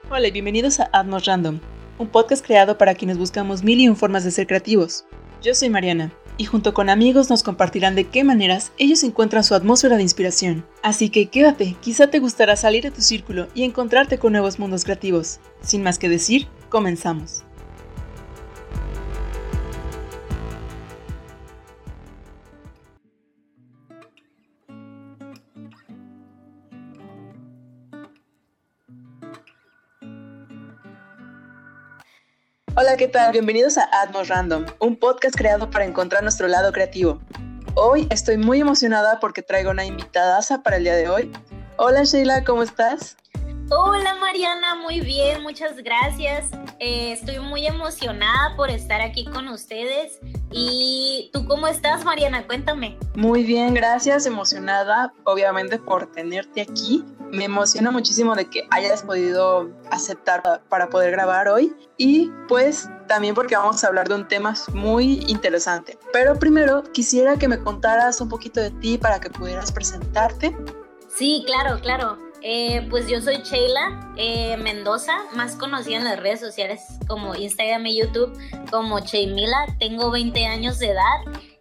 Hola y bienvenidos a Atmos Random, un podcast creado para quienes buscamos mil y un formas de ser creativos. Yo soy Mariana, y junto con amigos nos compartirán de qué maneras ellos encuentran su atmósfera de inspiración. Así que quédate, quizá te gustará salir de tu círculo y encontrarte con nuevos mundos creativos. Sin más que decir, comenzamos. Hola, ¿qué tal? Bienvenidos a Atmos Random, un podcast creado para encontrar nuestro lado creativo. Hoy estoy muy emocionada porque traigo una invitadaza para el día de hoy. Hola Sheila, ¿cómo estás? Hola Mariana, muy bien, muchas gracias. Estoy muy emocionada por estar aquí con ustedes. ¿Y tú cómo estás, Mariana? Cuéntame. Muy bien, gracias, emocionada obviamente por tenerte aquí. Me emociona muchísimo de que hayas podido aceptar para poder grabar hoy y pues también porque vamos a hablar de un tema muy interesante. Pero primero quisiera que me contaras un poquito de ti para que pudieras presentarte. Sí, claro. Pues yo soy Sheila Mendoza, más conocida en las redes sociales como Instagram y YouTube como Sheimila. Tengo 20 años de edad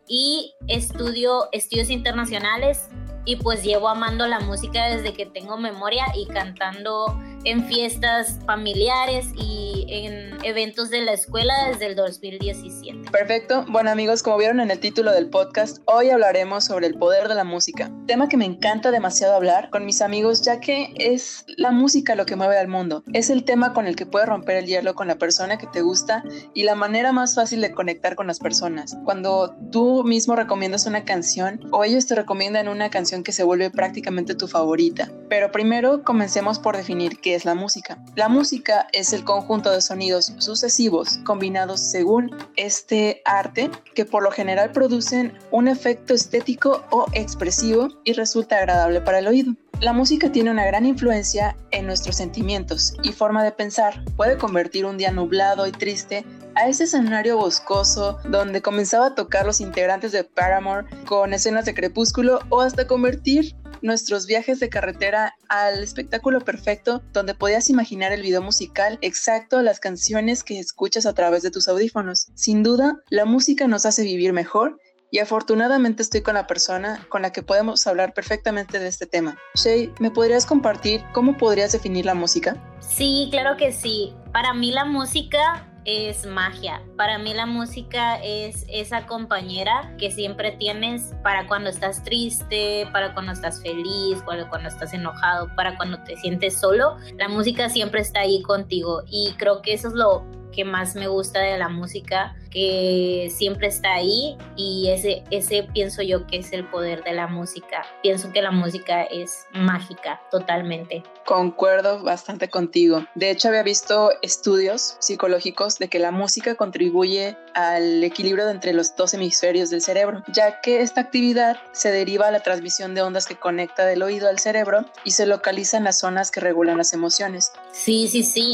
y estudio estudios internacionales y pues llevo amando la música desde que tengo memoria y cantando en fiestas familiares y en eventos de la escuela desde el 2017. Perfecto. Bueno amigos, como vieron en el título del podcast, hoy hablaremos sobre el poder de la música. Tema que me encanta demasiado hablar con mis amigos, ya que es la música lo que mueve al mundo. Es el tema con el que puedes romper el hielo con la persona que te gusta y la manera más fácil de conectar con las personas. Cuando tú mismo recomiendas una canción o ellos te recomiendan una canción que se vuelve prácticamente tu favorita. Pero primero comencemos por definir qué es la música. La música es el conjunto de sonidos sucesivos combinados según este arte que por lo general producen un efecto estético o expresivo y resulta agradable para el oído. La música tiene una gran influencia en nuestros sentimientos y forma de pensar. Puede convertir un día nublado y triste a ese escenario boscoso donde comenzaba a tocar los integrantes de Paramore con escenas de Crepúsculo o hasta convertir nuestros viajes de carretera al espectáculo perfecto donde podías imaginar el video musical exacto a las canciones que escuchas a través de tus audífonos. Sin duda, la música nos hace vivir mejor y afortunadamente estoy con la persona con la que podemos hablar perfectamente de este tema. Shay, ¿me podrías compartir cómo podrías definir la música? Sí, claro que sí. Para mí la música es magia. Para mí la música es esa compañera que siempre tienes para cuando estás triste, para cuando estás feliz, para cuando estás enojado, para cuando te sientes solo. La música siempre está ahí contigo y creo que eso es lo que más me gusta de la música, que siempre está ahí y ese pienso yo que es el poder de la música. Pienso que la música es mágica totalmente. Concuerdo bastante contigo. De hecho, había visto estudios psicológicos de que la música contribuye al equilibrio entre los dos hemisferios del cerebro, ya que esta actividad se deriva a la transmisión de ondas que conecta del oído al cerebro y se localiza en las zonas que regulan las emociones. Sí.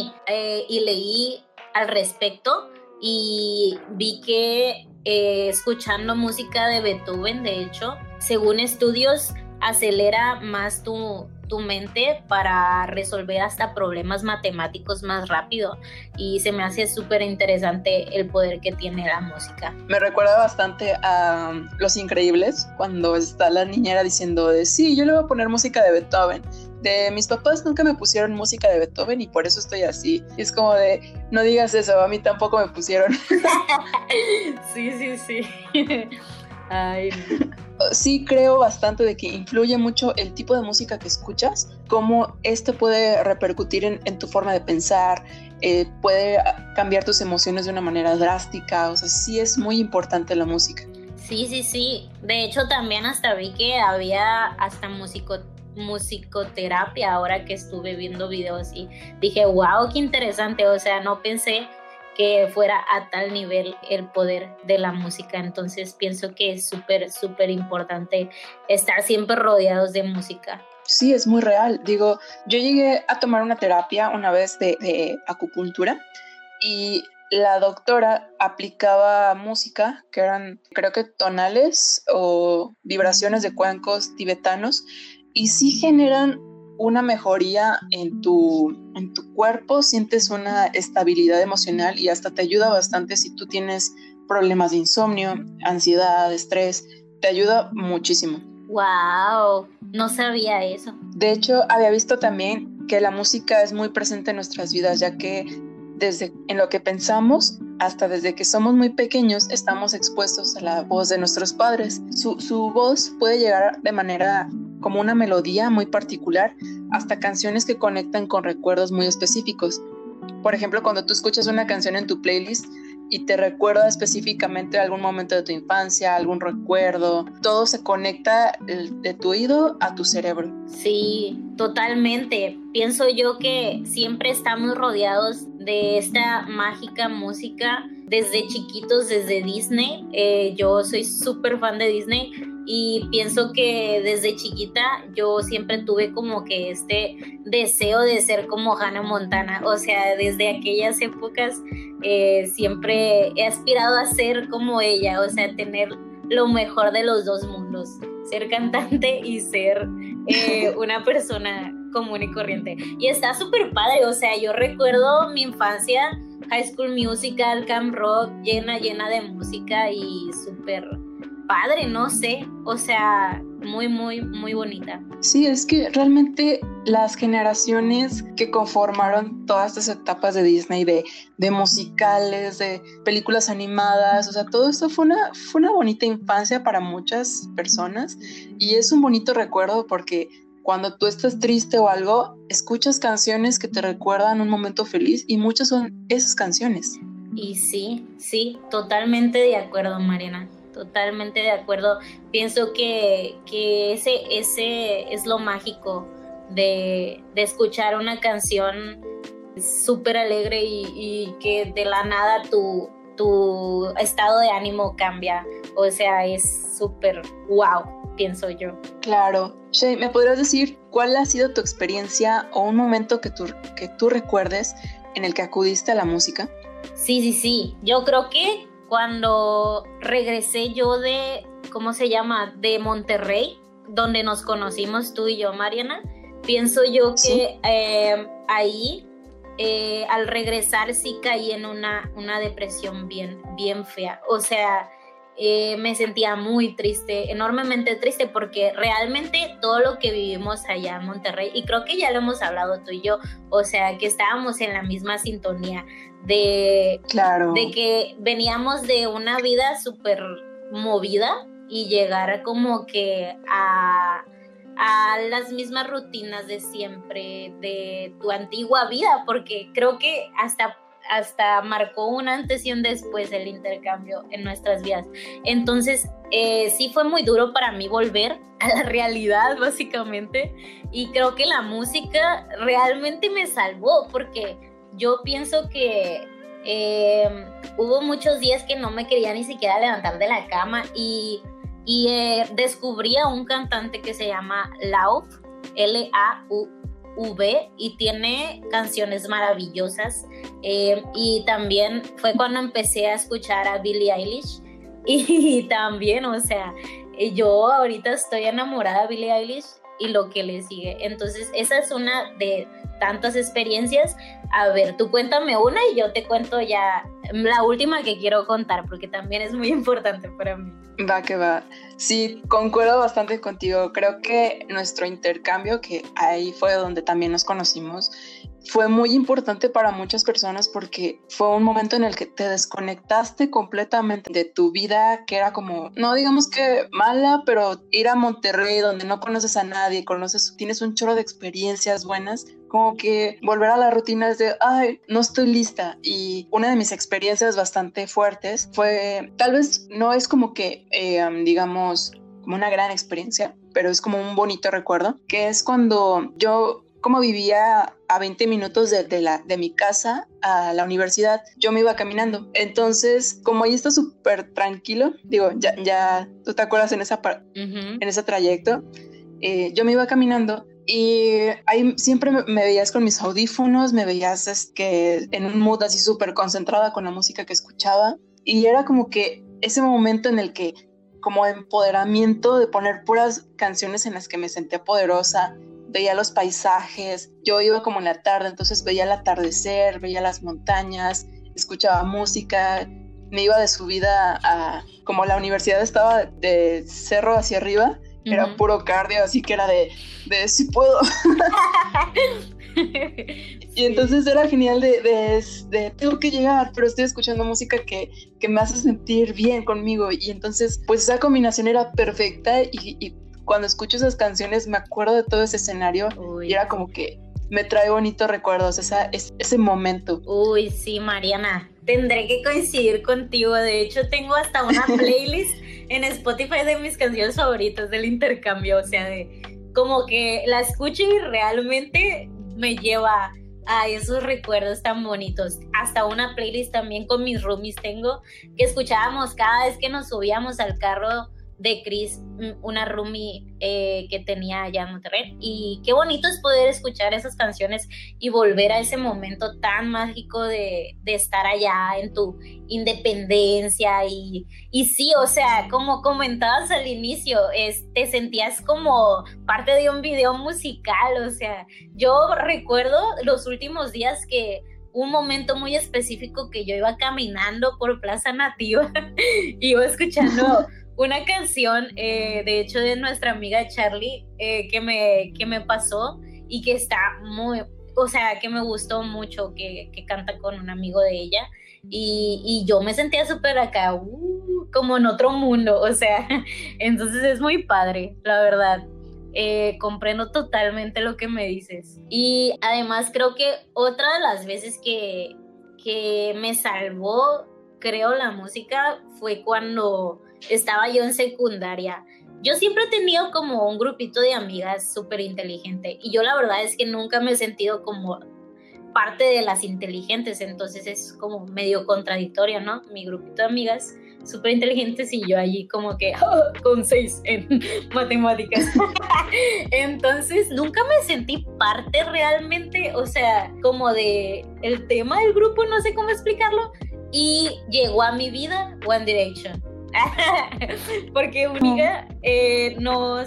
Y leí al respecto y vi que escuchando música de Beethoven, de hecho, según estudios, acelera más tu mente para resolver hasta problemas matemáticos más rápido y se me hace súper interesante el poder que tiene la música. Me recuerda bastante a Los Increíbles, cuando está la niñera diciendo de sí, yo le voy a poner música de Beethoven. De mis papás nunca me pusieron música de Beethoven y por eso estoy así. Y es como de, no digas eso, a mí tampoco me pusieron. Sí. Ay, sí creo bastante de que influye mucho el tipo de música que escuchas, cómo esto puede repercutir en tu forma de pensar, puede cambiar tus emociones de una manera drástica, o sea, sí es muy importante la música. Sí. De hecho, también hasta vi que había hasta musicoterapia ahora que estuve viendo videos y dije, wow, qué interesante, o sea, no pensé que fuera a tal nivel el poder de la música, entonces pienso que es súper importante estar siempre rodeados de música. Sí, es muy real. Digo, yo llegué a tomar una terapia una vez de acupuntura y la doctora aplicaba música que eran, creo que tonales o vibraciones de cuencos tibetanos y sí generan una mejoría en tu cuerpo, sientes una estabilidad emocional y hasta te ayuda bastante si tú tienes problemas de insomnio, ansiedad, estrés, te ayuda muchísimo. Wow, no sabía eso. De hecho, había visto también que la música es muy presente en nuestras vidas, ya que desde en lo que pensamos hasta desde que somos muy pequeños estamos expuestos a la voz de nuestros padres. Su voz puede llegar de manera como una melodía muy particular hasta canciones que conectan con recuerdos muy específicos. Por ejemplo, cuando tú escuchas una canción en tu playlist y te recuerda específicamente algún momento de tu infancia, algún recuerdo, todo se conecta de tu oído a tu cerebro. Sí, totalmente. Pienso yo que siempre estamos rodeados de esta mágica música desde chiquitos, desde Disney. Yo soy súper fan de Disney y pienso que desde chiquita yo siempre tuve como que este deseo de ser como Hannah Montana. O sea, desde aquellas épocas siempre he aspirado a ser como ella, o sea, tener lo mejor de los dos mundos, ser cantante y ser una persona común y corriente. Y está súper padre, o sea, yo recuerdo mi infancia, High School Musical, Camp Rock, llena de música y súper padre, no sé, o sea, muy, muy, muy bonita. Sí, es que realmente las generaciones que conformaron todas estas etapas de Disney, de musicales, de películas animadas, o sea, todo esto fue una bonita infancia para muchas personas y es un bonito recuerdo porque cuando tú estás triste o algo, escuchas canciones que te recuerdan un momento feliz y muchas son esas canciones. Y sí, totalmente de acuerdo, Mariana. Totalmente de acuerdo. Pienso que ese es lo mágico de escuchar una canción súper alegre y que de la nada tu estado de ánimo cambia. O sea, es súper wow, pienso yo. Claro. Shay, ¿me podrías decir cuál ha sido tu experiencia o un momento que tú recuerdes en el que acudiste a la música? Sí. Yo creo que cuando regresé yo ¿cómo se llama? De Monterrey, donde nos conocimos tú y yo, Mariana, pienso yo que ahí, al regresar sí caí en una depresión bien fea. O sea, me sentía muy triste, enormemente triste, porque realmente todo lo que vivimos allá en Monterrey, y creo que ya lo hemos hablado tú y yo, o sea, que estábamos en la misma sintonía Claro. de que veníamos de una vida súper movida y llegar como que a las mismas rutinas de siempre, de tu antigua vida, porque creo que hasta marcó un antes y un después el intercambio en nuestras vidas. Entonces, sí fue muy duro para mí volver a la realidad, básicamente, y creo que la música realmente me salvó, porque yo pienso que hubo muchos días que no me quería ni siquiera levantar de la cama y descubrí a un cantante que se llama Lauv, Lauv, y tiene canciones maravillosas, y también fue cuando empecé a escuchar a Billie Eilish y también, o sea, yo ahorita estoy enamorada de Billie Eilish y lo que le sigue. Entonces esa es una de tantas experiencias. A ver, tú cuéntame una y yo te cuento ya la última que quiero contar, porque también es muy importante para mí. Va que va. Sí, concuerdo bastante contigo. Creo que nuestro intercambio, que ahí fue donde también nos conocimos, fue muy importante para muchas personas porque fue un momento en el que te desconectaste completamente de tu vida, que era como, no digamos que mala, pero ir a Monterrey donde no conoces a nadie, tienes un chorro de experiencias buenas, como que volver a la rutina es de, ay, no estoy lista. Y una de mis experiencias bastante fuertes fue, tal vez no es como que, digamos, como una gran experiencia, pero es como un bonito recuerdo, que es cuando yo, como vivía a 20 minutos de mi casa a la universidad, yo me iba caminando. Entonces, como ahí está súper tranquilo, digo, ya tú te acuerdas en en ese trayecto, yo me iba caminando y ahí siempre me veías con mis audífonos, me veías que en un mood así súper concentrada con la música que escuchaba, y era como que ese momento en el que como empoderamiento de poner puras canciones en las que me sentía poderosa, veía los paisajes. Yo iba como en la tarde, entonces veía el atardecer, veía las montañas, escuchaba música. Me iba de subida a, como la universidad estaba de cerro hacia arriba, era puro cardio, así que era de sí puedo. Y entonces era genial de tengo que llegar, pero estoy escuchando música que me hace sentir bien conmigo. Y entonces, pues esa combinación era perfecta y cuando escucho esas canciones me acuerdo de todo ese escenario. Uy. Y era como que me trae bonitos recuerdos, ese momento. Uy, sí, Mariana, tendré que coincidir contigo. De hecho, tengo hasta una playlist en Spotify de mis canciones favoritas del intercambio. O sea, como que la escucho y realmente me lleva a esos recuerdos tan bonitos. Hasta una playlist también con mis roomies tengo, que escuchábamos cada vez que nos subíamos al carro de Chris, una roomie que tenía allá en Monterrey. Y qué bonito es poder escuchar esas canciones y volver a ese momento tan mágico de estar allá en tu independencia. Y sí, o sea, como comentabas al inicio, te sentías como parte de un video musical. O sea, yo recuerdo los últimos días que un momento muy específico que yo iba caminando por Plaza Nativa y iba escuchando una canción, de hecho, de nuestra amiga Charlie, que me pasó y que está muy, o sea, que me gustó mucho, que canta con un amigo de ella, y yo me sentía súper acá, como en otro mundo, o sea, entonces es muy padre, la verdad. Comprendo totalmente lo que me dices. Y además creo que otra de las veces que me salvó, creo, la música fue cuando estaba yo en secundaria. Yo siempre he tenido como un grupito de amigas súper inteligente y yo la verdad es que nunca me he sentido como parte de las inteligentes, entonces es como medio contradictorio, ¿no? Mi grupito de amigas súper inteligentes y yo allí como que con 6 en matemáticas. Entonces nunca me sentí parte realmente, o sea, como de el tema del grupo, no sé cómo explicarlo, y llegó a mi vida One Direction. Porque Única nos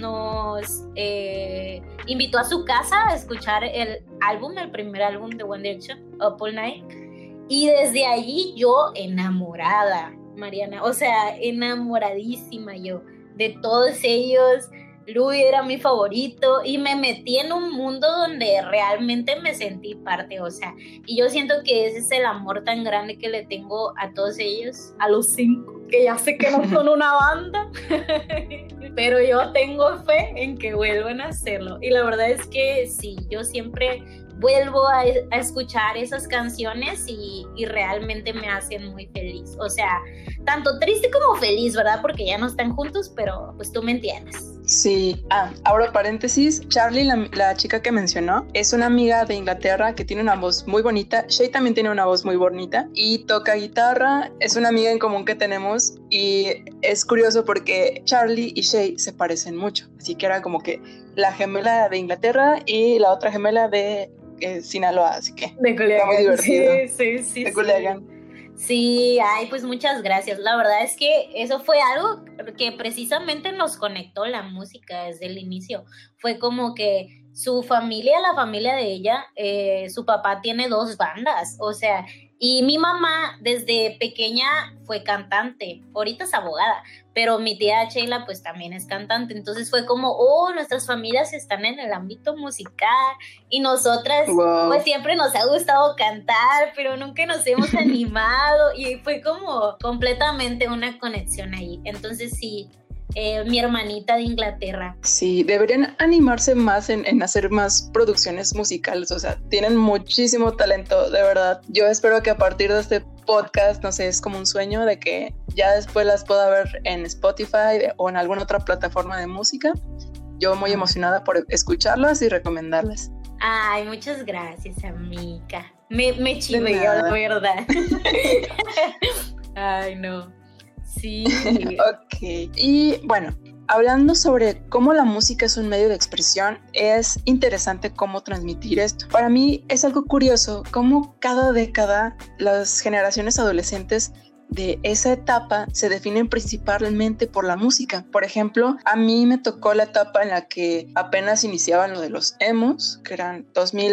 invitó a su casa a escuchar el primer álbum de One Direction, Up All Night, y desde allí yo enamorada, Mariana, o sea, enamoradísima yo de todos ellos. Louis era mi favorito y me metí en un mundo donde realmente me sentí parte, o sea, y yo siento que ese es el amor tan grande que le tengo a todos ellos, a los 5, que ya sé que no son una banda, pero yo tengo fe en que vuelvan a hacerlo, y la verdad es que sí, yo siempre vuelvo a escuchar esas canciones y realmente me hacen muy feliz, o sea, tanto triste como feliz, ¿verdad? Porque ya no están juntos, pero pues tú me entiendes. Sí, abro paréntesis, Charlie, la chica que mencionó, es una amiga de Inglaterra que tiene una voz muy bonita. Shay también tiene una voz muy bonita y toca guitarra, es una amiga en común que tenemos, y es curioso porque Charlie y Shay se parecen mucho, así que era como que la gemela de Inglaterra y la otra gemela de Sinaloa, así que de Culiacán, está muy divertido. Sí, de Culiacán. Sí, ay, pues muchas gracias. La verdad es que eso fue algo que precisamente nos conectó la música desde el inicio. Fue como que su familia, la familia de ella, su papá tiene 2 bandas, o sea, y mi mamá desde pequeña fue cantante, ahorita es abogada, pero mi tía Sheila pues también es cantante, entonces fue como, nuestras familias están en el ámbito musical y nosotras pues siempre nos ha gustado cantar, pero nunca nos hemos animado, y fue como completamente una conexión ahí. Entonces sí, mi hermanita de Inglaterra. Sí, deberían animarse más en hacer más producciones musicales, o sea, tienen muchísimo talento, de verdad. Yo espero que a partir de este podcast, no sé, es como un sueño de que ya después las pueda ver en Spotify o en alguna otra plataforma de música. Yo muy emocionada por escucharlas y recomendarlas. Ay, muchas gracias, amiga. Me chivé yo, la verdad. Ay, no. Sí. Ok. Y bueno, hablando sobre cómo la música es un medio de expresión, es interesante cómo transmitir esto. Para mí es algo curioso cómo cada década las generaciones adolescentes de esa etapa se definen principalmente por la música. Por ejemplo, a mí me tocó la etapa en la que apenas iniciaban lo de los emos, que eran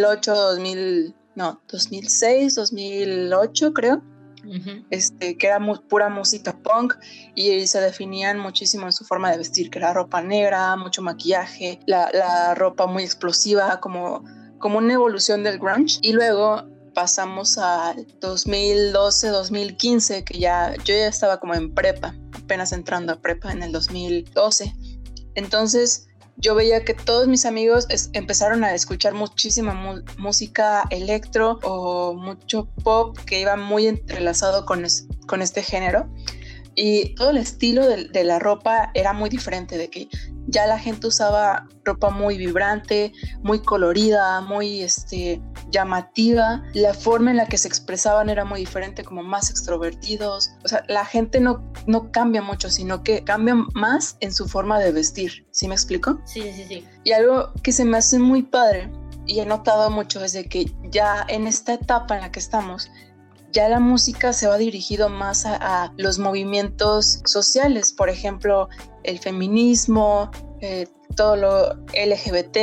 2006, 2008 creo. Uh-huh. Que era pura música punk y se definían muchísimo en su forma de vestir, que era ropa negra, mucho maquillaje, la ropa muy explosiva, como una evolución del grunge. Y luego pasamos al 2012, 2015, que yo ya estaba como en prepa, apenas entrando a prepa en el 2012. Entonces yo veía que todos mis amigos empezaron a escuchar muchísima música electro o mucho pop que iba muy entrelazado con este género, y todo el estilo de la ropa era muy diferente, de que ya la gente usaba ropa muy vibrante, muy colorida, muy llamativa. La forma en la que se expresaban era muy diferente, como más extrovertidos. O sea, la gente no cambia mucho, sino que cambia más en su forma de vestir. ¿Sí me explico? Sí. Y algo que se me hace muy padre y he notado mucho es de que ya en esta etapa en la que estamos, ya la música se va dirigido más a los movimientos sociales, por ejemplo, el feminismo, todo lo LGBT,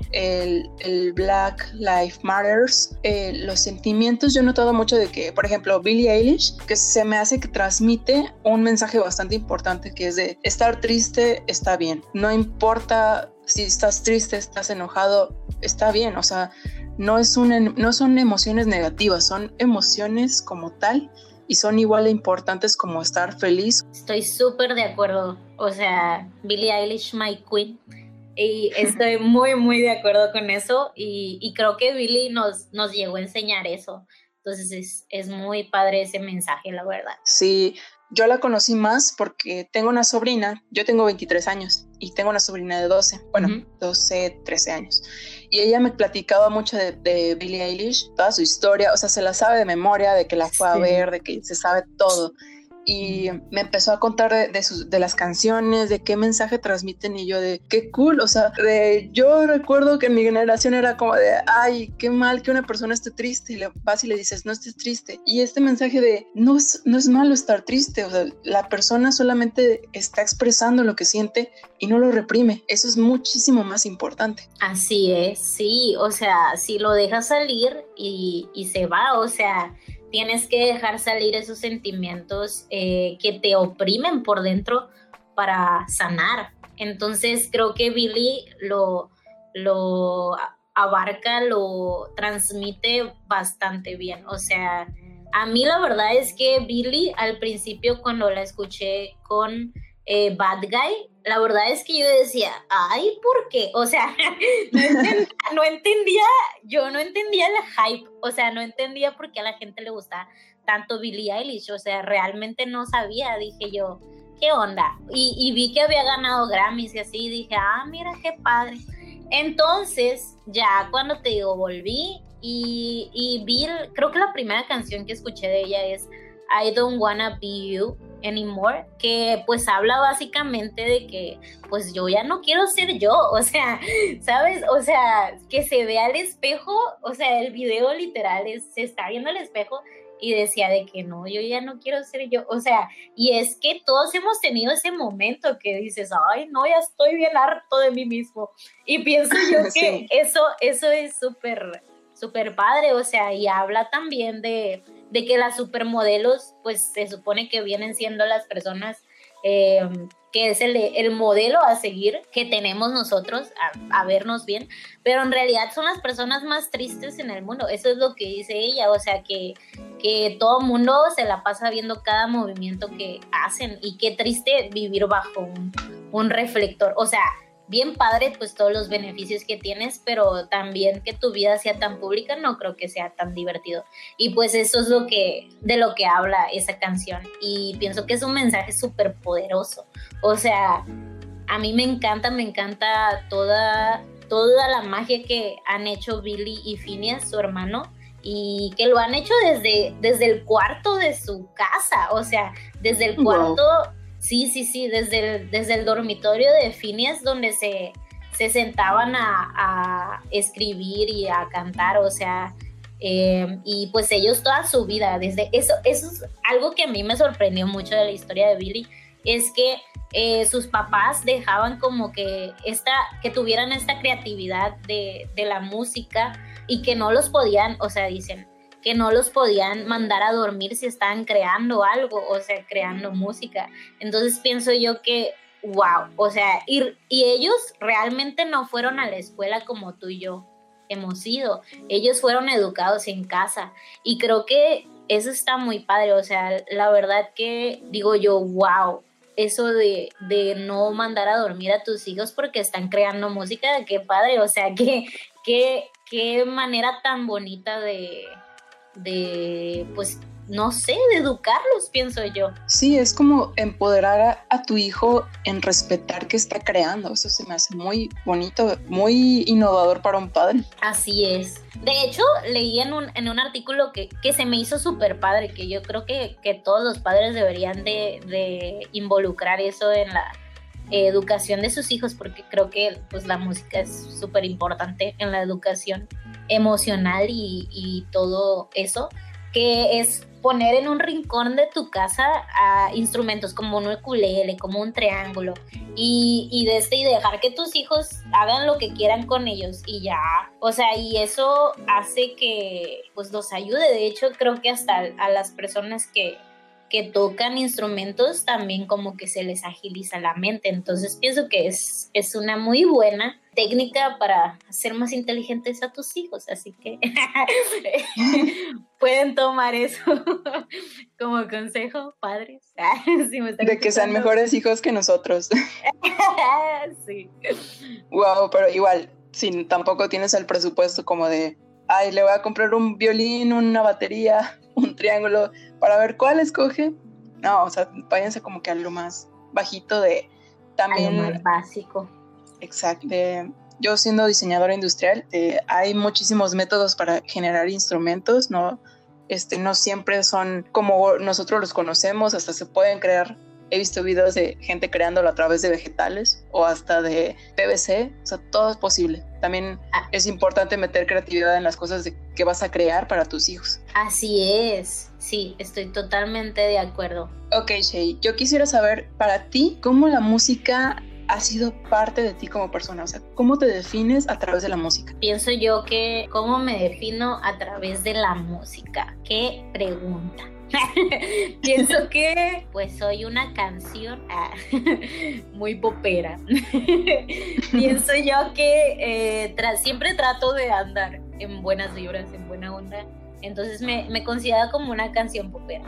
el Black Lives Matters, los sentimientos. Yo he notado mucho de que, por ejemplo, Billie Eilish, que se me hace que transmite un mensaje bastante importante, que es de estar triste, está bien. No importa si estás triste, estás enojado, está bien. O sea, no son emociones negativas, son emociones como tal, y son igual de importantes como estar feliz. Estoy súper de acuerdo. O sea, Billie Eilish, my queen. Y estoy muy, muy de acuerdo con eso. Y creo que Billie nos llegó a enseñar eso. Entonces es muy padre ese mensaje, la verdad. Sí, yo la conocí más porque tengo una sobrina. Yo tengo 23 años y tengo una sobrina de 12. Bueno, uh-huh. 12, 13 años. Y ella me platicaba mucho de Billie Eilish, toda su historia. O sea, se la sabe de memoria, de que la fue a ver, de que se sabe todo. Y me empezó a contar de las canciones, de qué mensaje transmiten, y yo de qué cool. O sea, yo recuerdo que en mi generación era como de ay, qué mal que una persona esté triste, y le vas y le dices no estés triste, y este mensaje de no es malo estar triste. O sea, la persona solamente está expresando lo que siente y no lo reprime. Eso es muchísimo más importante. Así es, sí. O sea, si lo dejas salir y se va, o sea, tienes que dejar salir esos sentimientos que te oprimen por dentro para sanar. Entonces creo que Billie lo abarca, lo transmite bastante bien. O sea, a mí la verdad es que Billie, al principio cuando la escuché con Bad Guy, la verdad es que yo decía, ay, ¿por qué? O sea, no entendía el hype. O sea, no entendía por qué a la gente le gusta tanto Billie Eilish. O sea, realmente no sabía. Dije yo, ¿qué onda? Y vi que había ganado Grammys y así, dije, mira qué padre. Entonces, ya cuando te digo, volví y vi, creo que la primera canción que escuché de ella es I Don't Wanna Be You Anymore, que pues habla básicamente de que pues yo ya no quiero ser yo. O sea, ¿sabes? O sea, que se vea al espejo. O sea, el video literal se está viendo al espejo y decía de que no, yo ya no quiero ser yo. O sea, y es que todos hemos tenido ese momento que dices, ay, no, ya estoy bien harto de mí mismo. Y pienso yo que sí. eso es súper, súper padre. O sea, y habla también de que las supermodelos, pues se supone que vienen siendo las personas que es el modelo a seguir que tenemos nosotros, a vernos bien, pero en realidad son las personas más tristes en el mundo. Eso es lo que dice ella. O sea, que todo mundo se la pasa viendo cada movimiento que hacen, y qué triste vivir bajo un reflector. O sea, bien padre pues todos los beneficios que tienes, pero también que tu vida sea tan pública no creo que sea tan divertido. Y pues eso es de lo que habla esa canción, y pienso que es un mensaje súper poderoso. O sea, a mí me encanta toda la magia que han hecho Billie y Finneas, su hermano, y que lo han hecho desde el cuarto de su casa. O sea, desde el cuarto... Sí, desde el dormitorio de Finneas, donde se sentaban a escribir y a cantar. O sea, Y pues ellos toda su vida, desde eso es algo que a mí me sorprendió mucho de la historia de Billie, es que sus papás dejaban como que tuvieran esta creatividad de la música y que no los podían, o sea, dicen que no los podían mandar a dormir si estaban creando algo, o sea, creando música. Entonces pienso yo que, wow, o sea, y ellos realmente no fueron a la escuela como tú y yo hemos ido, ellos fueron educados en casa y creo que eso está muy padre, o sea, la verdad que digo yo, wow, eso de no mandar a dormir a tus hijos porque están creando música, qué padre, o sea, qué manera tan bonita de pues, no sé, de educarlos, pienso yo. Sí, es como empoderar a tu hijo en respetar que está creando. Eso se me hace muy bonito, muy innovador para un padre. Así es. De hecho, leí en un artículo que se me hizo súper padre, que yo creo que todos los padres deberían de involucrar eso en la educación de sus hijos, porque creo que pues la música es súper importante en la educación emocional y todo eso, que es poner en un rincón de tu casa instrumentos como un ukulele, como un triángulo y dejar que tus hijos hagan lo que quieran con ellos y ya, o sea, y eso hace que pues los ayude. De hecho, creo que hasta a las personas que tocan instrumentos también como que se les agiliza la mente. Entonces pienso que es una muy buena técnica para hacer más inteligentes a tus hijos, así que pueden tomar eso como consejo, padres. Sí, de que sean mejores hijos que nosotros. Sí. Wow, pero igual, si tampoco tienes el presupuesto como de, ay, le voy a comprar un violín, una batería, un triángulo, para ver cuál escoge. No, o sea, váyanse como que a lo más bajito de también. A lo más básico. Exacto. Yo siendo diseñadora industrial, hay muchísimos métodos para generar instrumentos, ¿no? No siempre son como nosotros los conocemos, hasta se pueden crear. He visto videos de gente creándolo a través de vegetales o hasta de PVC, o sea, todo es posible. También es importante meter creatividad en las cosas que vas a crear para tus hijos. Así es, sí, estoy totalmente de acuerdo. Ok, Shay, yo quisiera saber para ti cómo la música ha sido parte de ti como persona, o sea, ¿cómo te defines a través de la música? Pienso yo que cómo me defino a través de la música. ¿Qué pregunta? Pienso que pues soy una canción muy popera. Pienso yo que siempre trato de andar en buenas vibras, en buena onda. Entonces me considero como una canción popera,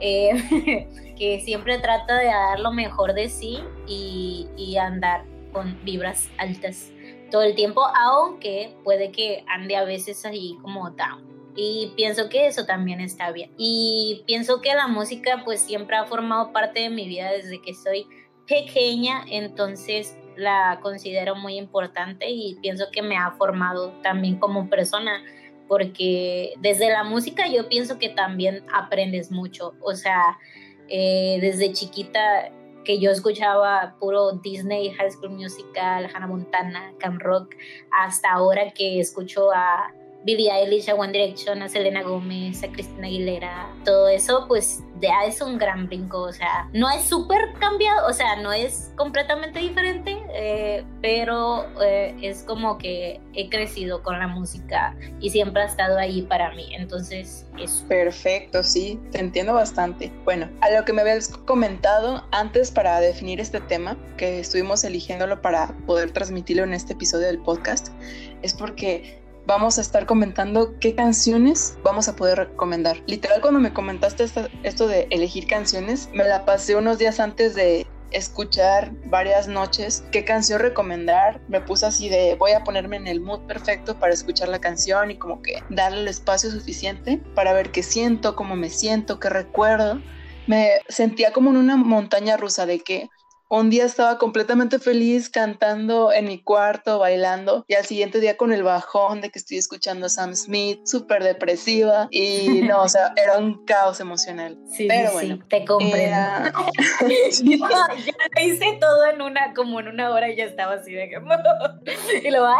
que siempre trata de dar lo mejor de sí y andar con vibras altas todo el tiempo, aunque puede que ande a veces ahí como down. Y pienso que eso también está bien. Y pienso que la música pues siempre ha formado parte de mi vida desde que soy pequeña, entonces la considero muy importante y pienso que me ha formado también como persona, porque desde la música yo pienso que también aprendes mucho. O sea, desde chiquita que yo escuchaba puro Disney, High School Musical, Hannah Montana, Camp Rock, hasta ahora que escucho a Billie Eilish, a One Direction, a Selena Gomez, a Christina Aguilera, todo eso pues ya es un gran brinco. O sea, no es súper cambiado, o sea, no es completamente diferente, pero es como que he crecido con la música y siempre ha estado ahí para mí, entonces eso. Perfecto, sí, te entiendo bastante. Bueno, a lo que me habías comentado antes para definir este tema, que estuvimos eligiéndolo para poder transmitirlo en este episodio del podcast, es porque vamos a estar comentando qué canciones vamos a poder recomendar. Literal, cuando me comentaste esto de elegir canciones, me la pasé unos días antes de escuchar varias noches qué canción recomendar. Me puse así de voy a ponerme en el mood perfecto para escuchar la canción y como que darle el espacio suficiente para ver qué siento, cómo me siento, qué recuerdo. Me sentía como en una montaña rusa de que un día estaba completamente feliz cantando en mi cuarto, bailando, y al siguiente día con el bajón de que estoy escuchando a Sam Smith, súper depresiva, y no, o sea, era un caos emocional. Sí, pero sí, bueno, sí, te comprendo. Yo lo hice todo como en una hora y ya estaba así de y luego,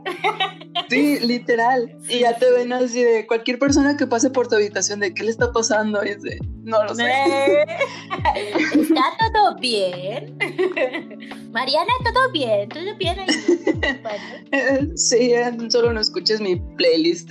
Sí, literal. Y ya te ven así de cualquier persona que pase por tu habitación de qué le está pasando. Y es de, no lo sé. ¿Está todo bien? Mariana, ¿todo bien? ¿Todo bien ahí? Sí, solo no escuches mi playlist.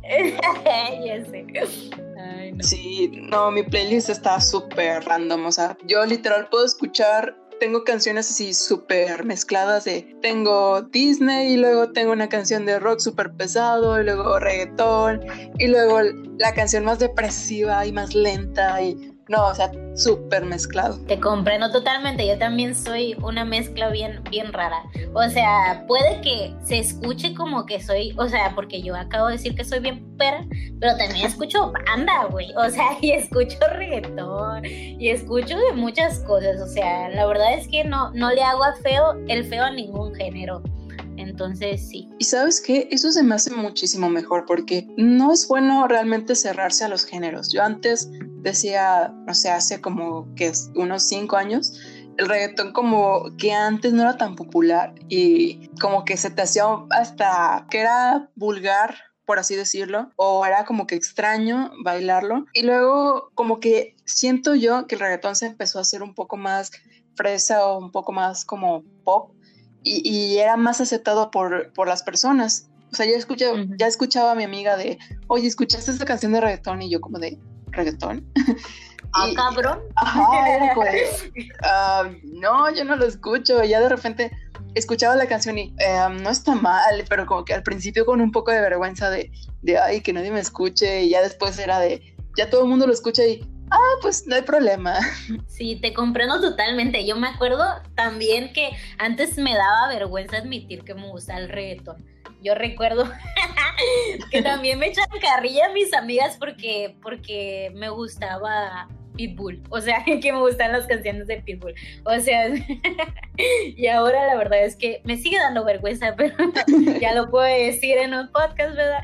Ya sé. Ay, no. Sí, no, mi playlist está súper random. O sea, yo literal puedo escuchar. Tengo canciones así súper mezcladas de... Tengo Disney y luego tengo una canción de rock súper pesado y luego reggaetón y luego la canción más depresiva y más lenta y... No, o sea, súper mezclado. Te comprendo totalmente, yo también soy una mezcla bien, bien rara. O sea, puede que se escuche como que soy, o sea, porque yo acabo de decir que soy bien pera, pero también escucho banda, güey. O sea, y escucho reggaetón, y escucho de muchas cosas. O sea, la verdad es que no le hago el feo a ningún género. Entonces, sí. Y ¿sabes qué? Eso se me hace muchísimo mejor porque no es bueno realmente cerrarse a los géneros. Yo antes decía, no sé, hace como que unos 5 años, el reggaetón como que antes no era tan popular y como que se te hacía hasta que era vulgar, por así decirlo, o era como que extraño bailarlo. Y luego como que siento yo que el reggaetón se empezó a hacer un poco más fresa o un poco más como pop. Y era más aceptado por las personas. O sea, ya escuchaba a mi amiga de, oye, ¿escuchaste esta canción de reggaetón? Y yo como de, ¿reggaetón? Cabrón. Ajá, era como de, no, yo no lo escucho. Y ya de repente escuchaba la canción y no está mal, pero como que al principio con un poco de vergüenza de ay, que nadie me escuche. Y ya después era de, ya todo el mundo lo escucha y pues no hay problema. Sí, te comprendo totalmente. Yo me acuerdo también que antes me daba vergüenza admitir que me gustaba el reggaetón. Yo recuerdo que también me echaban carrilla a mis amigas porque me gustaba Pitbull. O sea, que me gustan las canciones de Pitbull. O sea, y ahora la verdad es que me sigue dando vergüenza, pero ya lo puedo decir en un podcast, ¿verdad?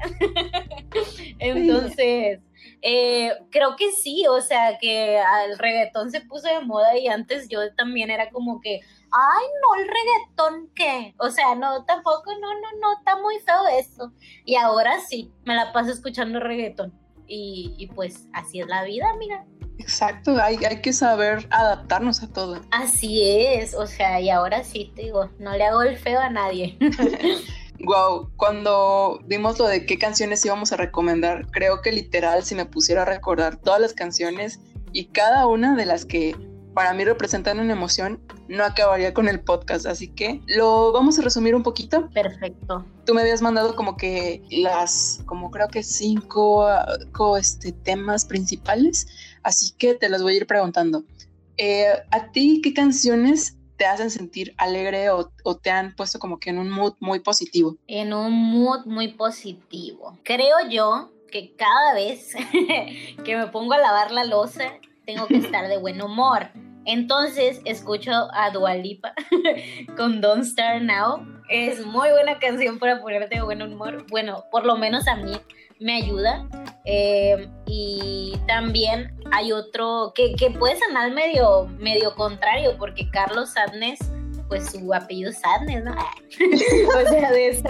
Entonces... creo que sí, o sea, que el reggaetón se puso de moda y antes yo también era como que, ay, no, el reggaetón, ¿qué? O sea, no, tampoco, no, está muy feo eso. Y ahora sí, me la paso escuchando reggaetón y pues así es la vida, amiga. Exacto, hay que saber adaptarnos a todo. Así es, o sea, y ahora sí, te digo, no le hago el feo a nadie. Wow, cuando vimos lo de qué canciones íbamos a recomendar, creo que literal si me pusiera a recordar todas las canciones y cada una de las que para mí representan una emoción, no acabaría con el podcast, así que lo vamos a resumir un poquito. Perfecto. Tú me habías mandado como que como creo que 5 temas principales, así que te los voy a ir preguntando. ¿A ti qué canciones te hacen sentir alegre o te han puesto como que en un mood muy positivo? En un mood muy positivo. Creo yo que cada vez que me pongo a lavar la loza, tengo que estar de buen humor. Entonces escucho a Dua Lipa con Don't Start Now. Es muy buena canción para ponerte de buen humor. Bueno, por lo menos a mí me ayuda. Y también hay otro que puede sonar medio contrario, porque Carlos Sadness, pues su apellido es Sadness, ¿no? O sea, de esa.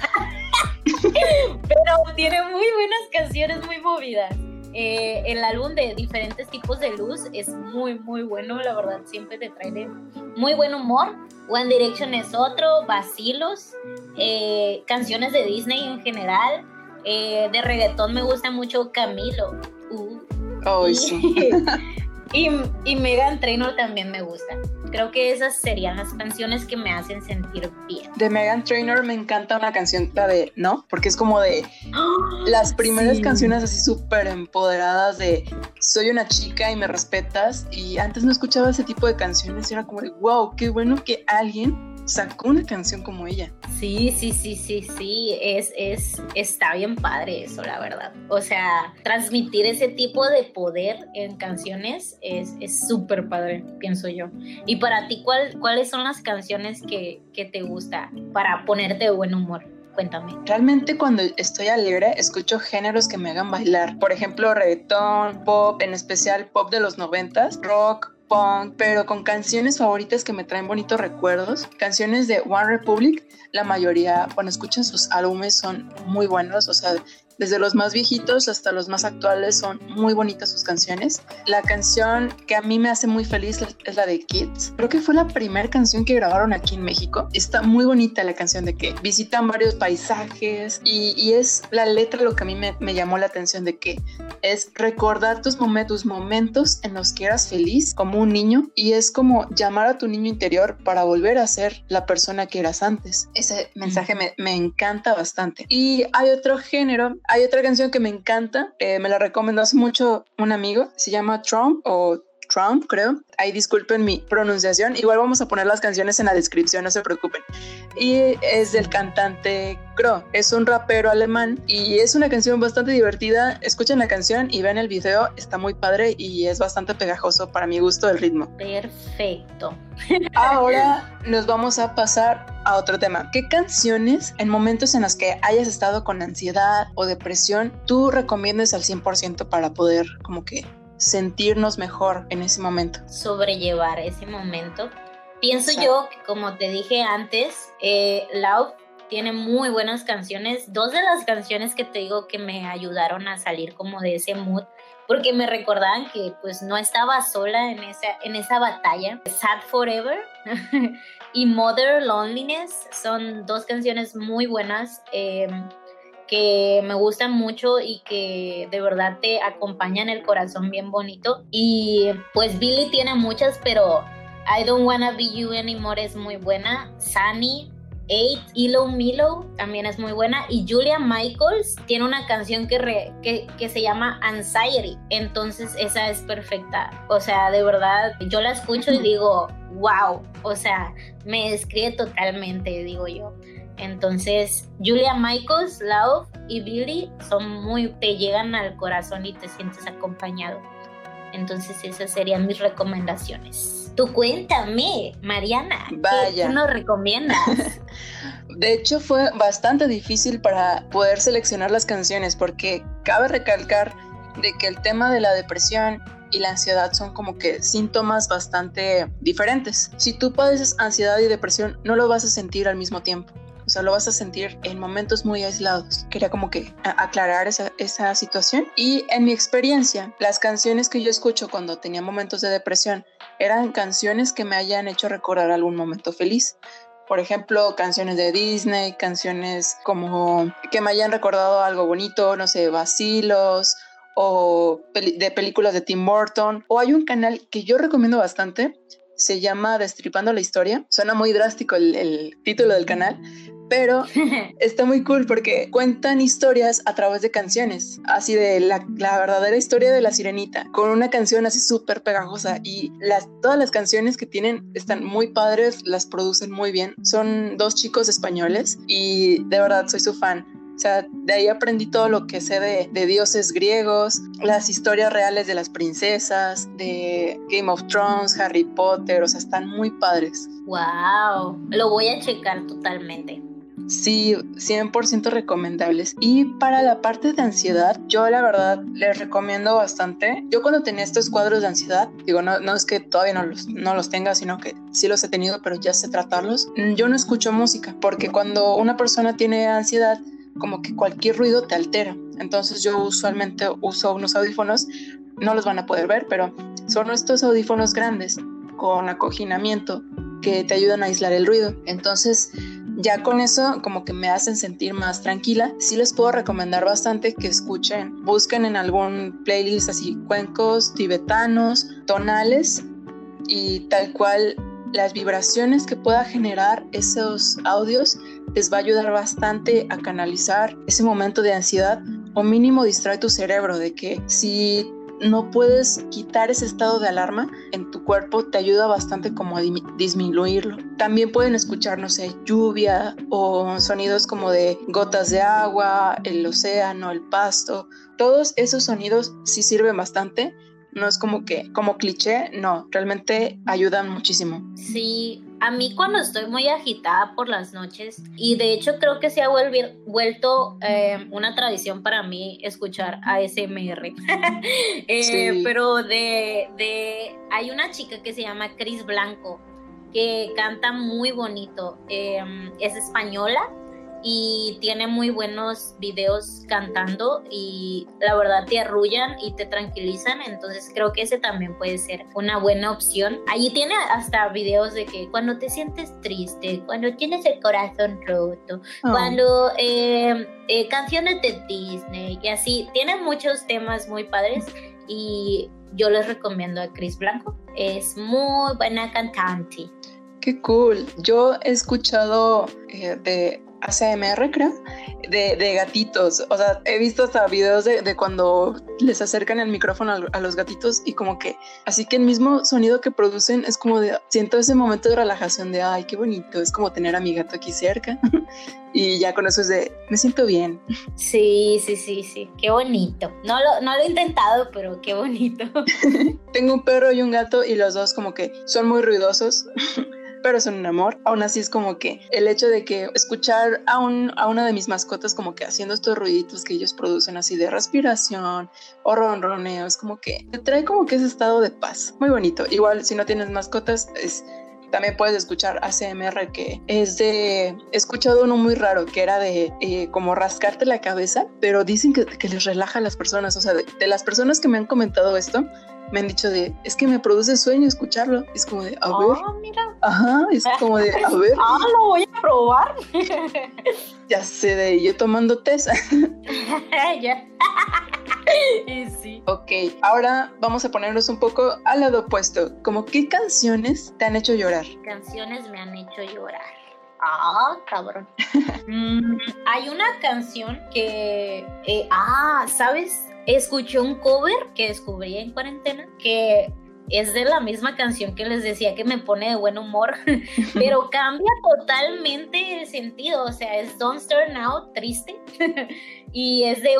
Pero tiene muy buenas canciones, muy movidas. El álbum de diferentes tipos de luz es muy, muy bueno, la verdad, siempre te trae de muy buen humor. One Direction es otro, Vacilos, canciones de Disney en general. De reggaetón me gusta mucho Camilo. Sí. Y Meghan Trainor también me gusta. Creo que esas serían las canciones que me hacen sentir bien. De Meghan Trainor me encanta una canción, la de No, porque es como de las primeras canciones así súper empoderadas de soy una chica y me respetas. Y antes no escuchaba ese tipo de canciones y era como de wow, qué bueno que alguien sacó una canción como ella. Sí, está bien padre eso, la verdad. O sea, transmitir ese tipo de poder en canciones es súper padre, pienso yo. Y para ti, ¿cuáles son las canciones que te gusta para ponerte de buen humor? Cuéntame. Realmente cuando estoy alegre escucho géneros que me hagan bailar. Por ejemplo, reggaetón, pop, en especial pop de los 90s, rock, punk, pero con canciones favoritas que me traen bonitos recuerdos. Canciones de One Republic, la mayoría, cuando escuchan sus álbumes, son muy buenos, o sea, desde los más viejitos hasta los más actuales son muy bonitas sus canciones. La canción que a mí me hace muy feliz es la de Kids. Creo que fue la primera canción que grabaron aquí en México. Está muy bonita la canción de que visitan varios paisajes y es la letra lo que a mí me llamó la atención, de que es recordar tus momentos en los que eras feliz como un niño, y es como llamar a tu niño interior para volver a ser la persona que eras antes. Ese mensaje me encanta bastante. Y hay otro género. Hay otra canción que me encanta, me la recomendó hace mucho un amigo, se llama Trump, creo. Ahí disculpen mi pronunciación, igual vamos a poner las canciones en la descripción, no se preocupen. Y es del cantante Crow, es un rapero alemán y es una canción bastante divertida. Escuchen la canción y vean el video, está muy padre y es bastante pegajoso para mi gusto el ritmo. Perfecto. Ahora nos vamos a pasar a otro tema. ¿Qué canciones en momentos en los que hayas estado con ansiedad o depresión tú recomiendas al 100% para poder como que sentirnos mejor en ese momento? Sobrellevar ese momento. Pienso yo que, como te dije antes, Love tiene muy buenas canciones. Dos de las canciones que te digo que me ayudaron a salir como de ese mood, porque me recordaban que pues no estaba sola en esa batalla. Sad Forever y Mother Loneliness son dos canciones muy buenas, que me gustan mucho y que de verdad te acompañan el corazón bien bonito. Y pues Billie tiene muchas, pero I Don't Wanna Be You Anymore es muy buena. Sunny, 8, Ilo Milo también es muy buena. Y Julia Michaels tiene una canción que se llama Anxiety. Entonces esa es perfecta. O sea, de verdad, yo la escucho y digo, wow. O sea, me describe totalmente, digo yo. Entonces, Julia Michaels, Love y Billie te llegan al corazón y te sientes acompañado. Entonces, esas serían mis recomendaciones. Tú cuéntame, Mariana, Vaya. ¿qué nos recomiendas? De hecho, fue bastante difícil para poder seleccionar las canciones, porque cabe recalcar de que el tema de la depresión y la ansiedad son como que síntomas bastante diferentes. Si tú padeces ansiedad y depresión, no lo vas a sentir al mismo tiempo. O sea, lo vas a sentir en momentos muy aislados. Quería como que aclarar esa situación. Y en mi experiencia, las canciones que yo escucho cuando tenía momentos de depresión eran canciones que me hayan hecho recordar algún momento feliz. Por ejemplo, canciones de Disney, canciones como que me hayan recordado algo bonito, no sé, vacilos, o de películas de Tim Burton. O hay un canal que yo recomiendo bastante, se llama Destripando la Historia. Suena muy drástico el título del canal, pero está muy cool porque cuentan historias a través de canciones, así de la verdadera historia de la Sirenita, con una canción así súper pegajosa, y todas las canciones que tienen están muy padres, las producen muy bien. Son dos chicos españoles y de verdad soy su fan. O sea, de ahí aprendí todo lo que sé de dioses griegos, las historias reales de las princesas, de Game of Thrones, Harry Potter, o sea, están muy padres. Wow, lo voy a checar totalmente. Sí, 100% recomendables. Y para la parte de ansiedad, yo la verdad les recomiendo bastante. Yo cuando tenía estos cuadros de ansiedad, digo, no es que todavía no los tenga, sino que sí los he tenido, pero ya sé tratarlos. Yo no escucho música, porque cuando una persona tiene ansiedad, como que cualquier ruido te altera. Entonces yo usualmente uso unos audífonos, no los van a poder ver, pero son estos audífonos grandes con acoginamiento que te ayudan a aislar el ruido. Entonces ya con eso como que me hacen sentir más tranquila. Sí les puedo recomendar bastante que busquen en algún playlist así cuencos tibetanos, tonales, y tal cual las vibraciones que pueda generar esos audios les va a ayudar bastante a canalizar ese momento de ansiedad, o mínimo distrae tu cerebro de que si no puedes quitar ese estado de alarma en tu cuerpo, te ayuda bastante como a disminuirlo. También pueden escuchar, no sé, lluvia o sonidos como de gotas de agua, el océano, el pasto. Todos esos sonidos sí sirven bastante. No es como cliché, no, realmente ayudan muchísimo. Sí, A mí cuando estoy muy agitada por las noches, y de hecho creo que se ha vuelto una tradición para mí escuchar ASMR. Sí. Pero hay una chica que se llama Cris Blanco, que canta muy bonito, es española y tiene muy buenos videos cantando y la verdad te arrullan y te tranquilizan, entonces creo que ese también puede ser una buena opción. Allí tiene hasta videos de que cuando te sientes triste, cuando tienes el corazón roto, cuando canciones de Disney y así, tiene muchos temas muy padres y yo les recomiendo a Cris Blanco, es muy buena cantante. Qué cool. Yo he escuchado de ASMR, creo, de gatitos. O sea, he visto hasta videos de cuando les acercan el micrófono a los gatitos y como que, así que el mismo sonido que producen es como de, siento ese momento de relajación de, ay, qué bonito, es como tener a mi gato aquí cerca. Y ya con eso es de, me siento bien. Sí, qué bonito. No lo he intentado, pero qué bonito. Tengo un perro y un gato y los dos como que son muy ruidosos. Pero son un amor. Aún así es como que el hecho de que escuchar a una de mis mascotas como que haciendo estos ruiditos que ellos producen así de respiración o ronroneo, es como que te trae como que ese estado de paz. Muy bonito. Igual si no tienes mascotas, también puedes escuchar ASMR, que es he escuchado uno muy raro que era de como rascarte la cabeza, pero dicen que les relaja a las personas. O sea, de las personas que me han comentado esto, me han dicho es que me produce sueño escucharlo. Es como de, a ver. Mira. Ajá, es como de, a ver. Lo voy a probar. Ya sé, yo tomando test. Ya. Sí. Ok, ahora vamos a ponernos un poco al lado opuesto. ¿Cómo qué canciones te han hecho llorar? Canciones me han hecho llorar. Cabrón. Hay una canción que... ¿sabes? Escuché un cover que descubrí en cuarentena que es de la misma canción que les decía que me pone de buen humor, pero cambia totalmente el sentido. O sea, es Don't Start Now, triste. Y es de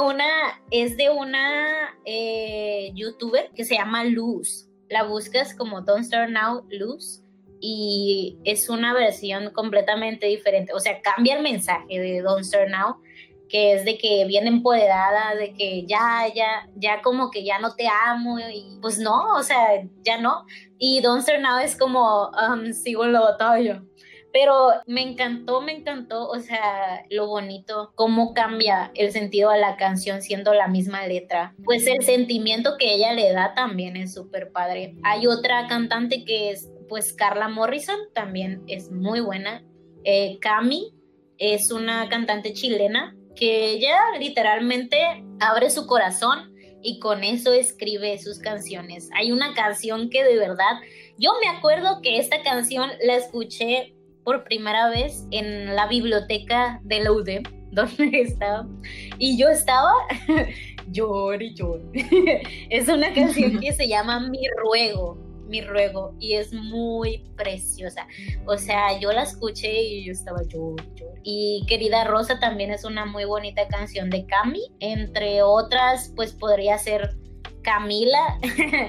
una youtuber que se llama Luz. La buscas como Don't Start Now, Luz. Y es una versión completamente diferente. O sea, cambia el mensaje de Don't Start Now, que es de que viene empoderada, de que ya como que ya no te amo, y pues no, o sea, ya no. Y Don't Start Now es como, sigo en la batalla. Pero me encantó, o sea, lo bonito, cómo cambia el sentido a la canción siendo la misma letra. Pues el sentimiento que ella le da también es súper padre. Hay otra cantante que es, pues, Carla Morrison, también es muy buena. Cami es una cantante chilena que ella literalmente abre su corazón y con eso escribe sus canciones. Hay una canción que de verdad, yo me acuerdo que esta canción la escuché por primera vez en la biblioteca de la UDEM, donde estaba, y yo estaba llore. Es una canción que se llama Mi Ruego, y es muy preciosa. O sea, yo la escuché y yo estaba llorando. Y Querida Rosa también es una muy bonita canción de Cami. Entre otras, pues podría ser Camila,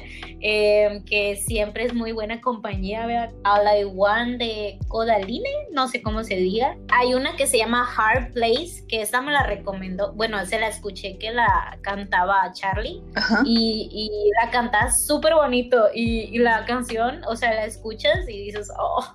que siempre es muy buena compañía, ¿verdad? All I Want de Codaline, no sé cómo se diga. Hay una que se llama Hard Place, que esta me la recomendó, bueno, se la escuché que la cantaba Charlie. Ajá. Y la canta súper bonito, y la canción, o sea, la escuchas y dices,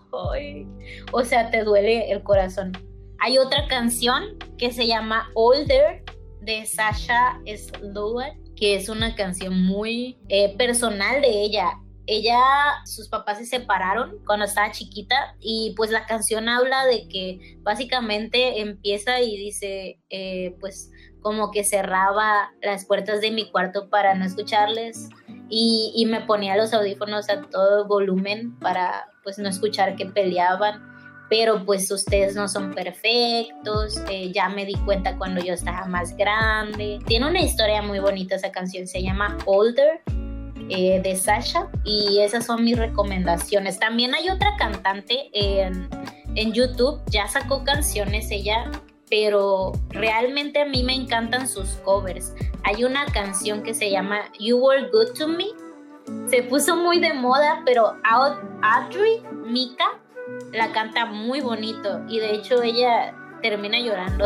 o sea, te duele el corazón. Hay otra canción que se llama Older de Sasha Sloan, que es una canción muy personal de ella. Sus papás se separaron cuando estaba chiquita, y pues la canción habla de que básicamente empieza y dice, pues como que cerraba las puertas de mi cuarto para no escucharles, y me ponía los audífonos a todo volumen para pues no escuchar que peleaban. Pero pues ustedes no son perfectos, ya me di cuenta cuando yo estaba más grande. Tiene una historia muy bonita esa canción, se llama Older, de Sasha, y esas son mis recomendaciones. También hay otra cantante en YouTube, ya sacó canciones ella, pero realmente a mí me encantan sus covers. Hay una canción que se llama You Were Good to Me, se puso muy de moda, pero Audrey Mika la canta muy bonito y de hecho ella termina llorando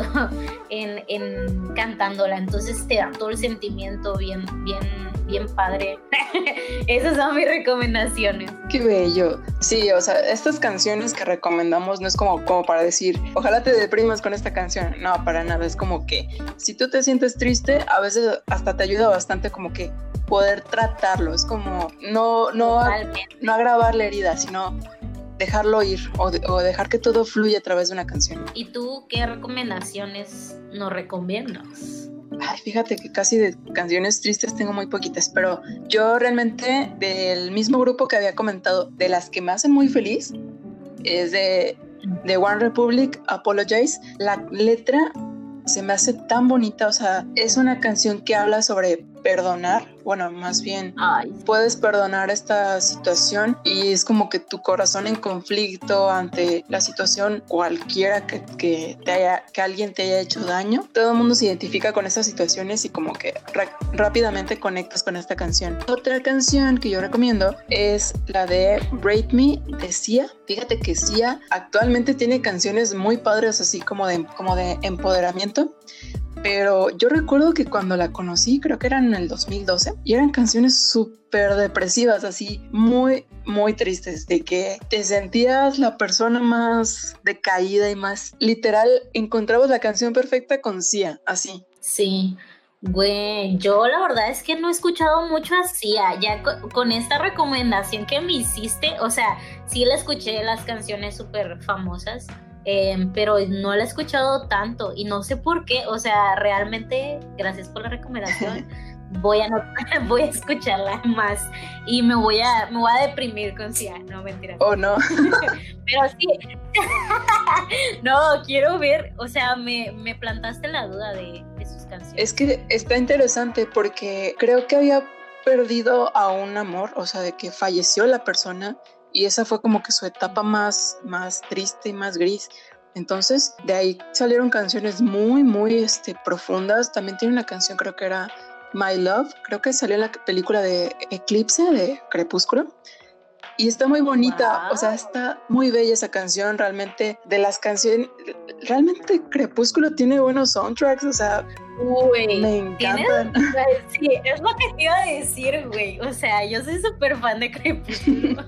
en cantándola, entonces te da todo el sentimiento bien padre. Esas son mis recomendaciones. Qué bello. Sí, o sea, estas canciones que recomendamos no es como para decir, ojalá te deprimas con esta canción. No, para nada. Es como que si tú te sientes triste, a veces hasta te ayuda bastante como que poder tratarlo. Es como no agravar la herida, sino dejarlo ir o dejar que todo fluya a través de una canción. ¿Y tú qué recomendaciones nos recomiendas? Ay, fíjate que casi de canciones tristes tengo muy poquitas, pero yo realmente del mismo grupo que había comentado, de las que me hacen muy feliz, es de One Republic, Apologize. La letra se me hace tan bonita, o sea, es una canción que habla sobre perdonar, bueno, más bien puedes perdonar esta situación y es como que tu corazón en conflicto ante la situación cualquiera que alguien te haya hecho daño, todo el mundo se identifica con esas situaciones y como que rápidamente conectas con esta canción. Otra canción que yo recomiendo es la de Break Me de Sia. Fíjate que Sia actualmente tiene canciones muy padres así como de empoderamiento. Pero yo recuerdo que cuando la conocí, creo que era en el 2012, y eran canciones súper depresivas, así muy, muy tristes, de que te sentías la persona más decaída y más literal, encontrabas la canción perfecta con Sia, así. Sí, güey, yo la verdad es que no he escuchado mucho a Sia, ya con esta recomendación que me hiciste, o sea, sí la escuché las canciones súper famosas, pero no la he escuchado tanto y no sé por qué, o sea, realmente, gracias por la recomendación, voy a escucharla más y me voy a deprimir con Sia, no, mentira. Oh, no. Pero sí, no, quiero ver, o sea, me plantaste la duda de sus canciones. Es que está interesante porque creo que había perdido a un amor, o sea, de que falleció la persona. Y esa fue como que su etapa más triste y más gris. Entonces, de ahí salieron canciones muy, muy profundas. También tiene una canción, creo que era My Love. Creo que salió en la película de Eclipse, de Crepúsculo. Y está muy bonita, wow. O sea, está muy bella esa canción. Realmente, de las canciones... Realmente Crepúsculo tiene buenos soundtracks, o sea... Uy, me encantan. Sí, es lo que te iba a decir, güey. O sea, yo soy súper fan de Crepúsculo.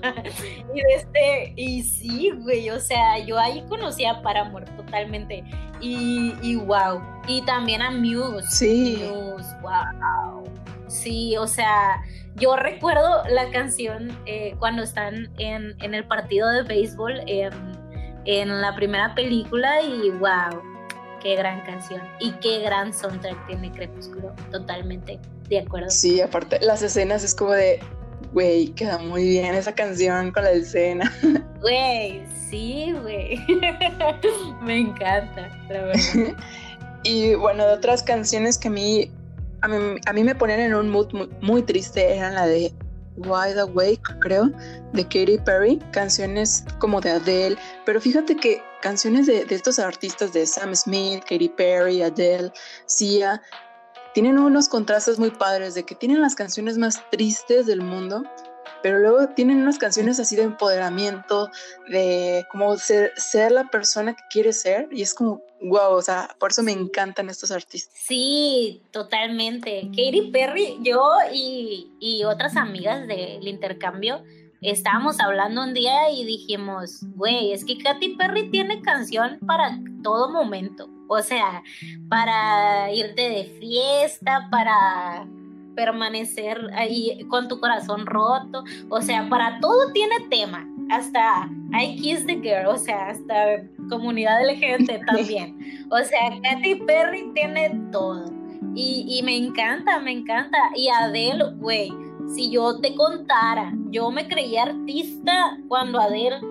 y sí, güey. O sea, yo ahí conocí a Paramore totalmente. Y wow. Y también a Muse. Sí. Muse, wow. Sí, o sea, yo recuerdo la canción cuando están en el partido de béisbol en la primera película y wow. Qué gran canción y qué gran soundtrack tiene Crepúsculo, totalmente de acuerdo. Sí, aparte las escenas es como de, güey, queda muy bien esa canción con la escena. Güey, sí, güey. Me encanta, la verdad. Y bueno, de otras canciones que a mí me ponían en un mood muy, muy triste eran la de Wide Awake, creo, de Katy Perry, canciones como de Adele, pero fíjate que canciones de estos artistas de Sam Smith, Katy Perry, Adele, Sia, tienen unos contrastes muy padres de que tienen las canciones más tristes del mundo, pero luego tienen unas canciones así de empoderamiento, de como ser la persona que quieres ser, y es como wow, o sea, por eso me encantan estos artistas. Sí, totalmente. Katy Perry, yo y otras amigas del intercambio estábamos hablando un día y dijimos, güey, es que Katy Perry tiene canción para todo momento. O sea, para irte de fiesta, para permanecer ahí con tu corazón roto. O sea, para todo tiene tema. Hasta I Kiss the Girl, o sea, hasta comunidad LGBT también. O sea, Katy Perry tiene todo. Y me encanta. Y Adele, güey, si yo te contara, yo me creía artista cuando Adele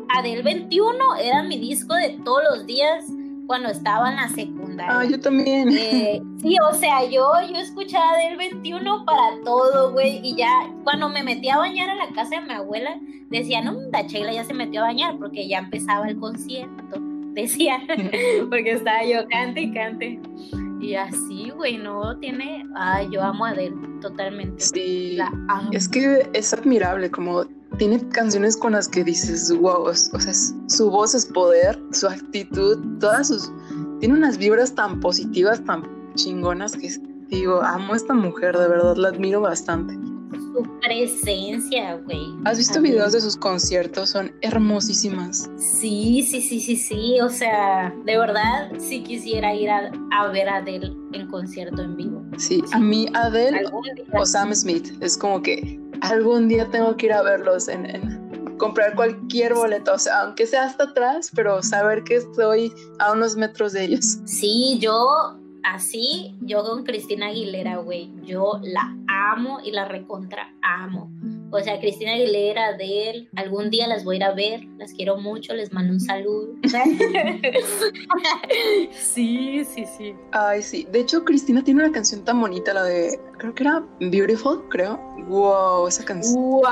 21 era mi disco de todos los días cuando estaba en la secundaria. Ah, yo también. Sí, o sea, yo escuchaba Adele 21 para todo, güey, y ya cuando me metí a bañar a la casa de mi abuela, decía, no, la Sheila ya se metió a bañar porque ya empezaba el concierto, decía, porque estaba yo cante y cante. Y así, güey, no tiene... Ay, yo amo a Adele totalmente. Sí, la amo. Es que es admirable como tiene canciones con las que dices, wow, o sea, su voz es poder, su actitud, tiene unas vibras tan positivas, tan chingonas que digo, amo a esta mujer, de verdad, la admiro bastante. Su presencia, güey. ¿Has visto videos de sus conciertos? Son hermosísimas. Sí, o sea, de verdad sí quisiera ir a ver a Adele en concierto en vivo. Sí, a mí Adele o Sam Smith, es como que algún día tengo que ir a verlos comprar cualquier boleto, o sea, aunque sea hasta atrás, pero saber que estoy a unos metros de ellos. Sí, yo con Cristina Aguilera, güey, yo la amo y la recontra amo. O sea, Cristina Aguilera, Adele, algún día las voy a ir a ver, las quiero mucho, les mando un saludo. Sí. Ay, sí. De hecho, Cristina tiene una canción tan bonita, la de, creo que era Beautiful, creo. Wow, esa canción. Wow,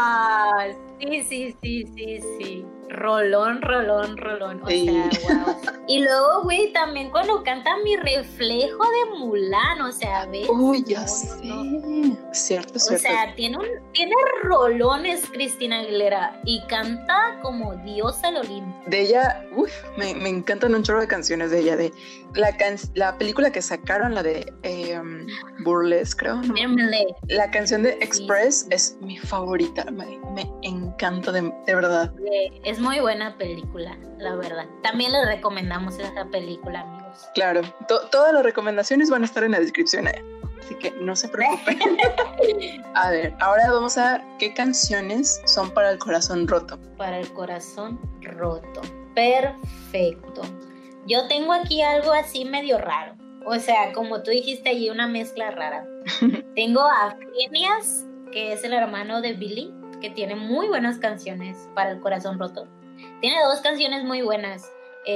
sí. Rolón. O sí. sea, wow. Y luego, güey, también cuando canta Mi Reflejo de Mulan, o sea, ¿ves? Uy, ya sé. Cierto. O sea, tiene rolones Cristina Aguilera y canta como diosa al Olimpo. De ella, me encantan un chorro de canciones de ella, de la película que sacaron, la de Burlesque, creo, ¿no? La canción de Express es mi favorita, me encanta de verdad. Es muy buena película, la verdad. También les recomendamos esa película, amigos. Claro, todas las recomendaciones van a estar en la descripción, así que no se preocupen. A ver, ahora vamos a ver qué canciones son para el corazón roto. Para el corazón roto. Perfecto. Yo tengo aquí algo así medio raro. O sea, como tú dijiste allí, una mezcla rara. Tengo a Phineas, que es el hermano de Billy, que tiene muy buenas canciones para el corazón roto. Tiene 2 canciones muy buenas,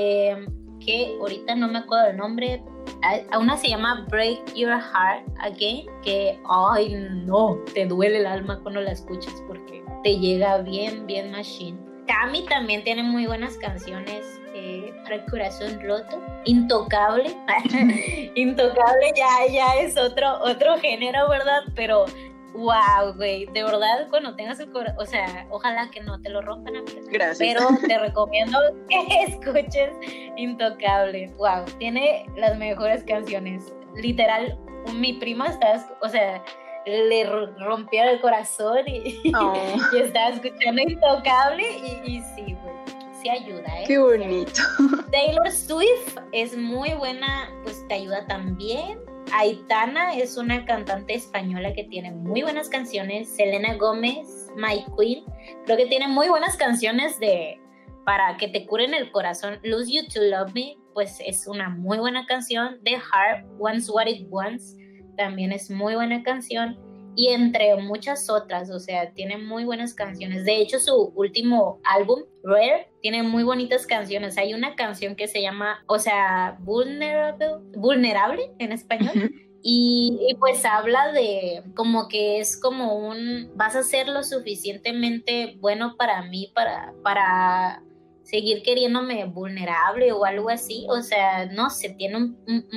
que ahorita no me acuerdo el nombre. Una se llama Break Your Heart Again, que, ay no, te duele el alma cuando la escuchas porque te llega bien machine. Tammy también tiene muy buenas canciones para el corazón roto. Intocable. Intocable ya es otro género, ¿verdad? Pero wow, güey, de verdad, cuando tengas el corazón, o sea, ojalá que no te lo rompan, amiga. Gracias. Pero te recomiendo que escuches Intocable. Wow, tiene las mejores canciones. Literal, mi prima le rompió el corazón y estaba escuchando Intocable y sí, güey, sí ayuda, Qué bonito. Taylor Swift es muy buena, pues te ayuda también. Aitana es una cantante española que tiene muy buenas canciones. Selena Gómez, My Queen, creo que tiene muy buenas canciones para que te curen el corazón. Lose You to Love Me, pues es una muy buena canción. The Heart Wants What It Wants, también es muy buena canción. Y entre muchas otras, o sea, tiene muy buenas canciones. De hecho, su último álbum, Rare, tiene muy bonitas canciones. Hay una canción que se llama, o sea, Vulnerable en español. Y pues habla de como que es como vas a ser lo suficientemente bueno para mí para seguir queriéndome vulnerable o algo así. O sea, no sé, tiene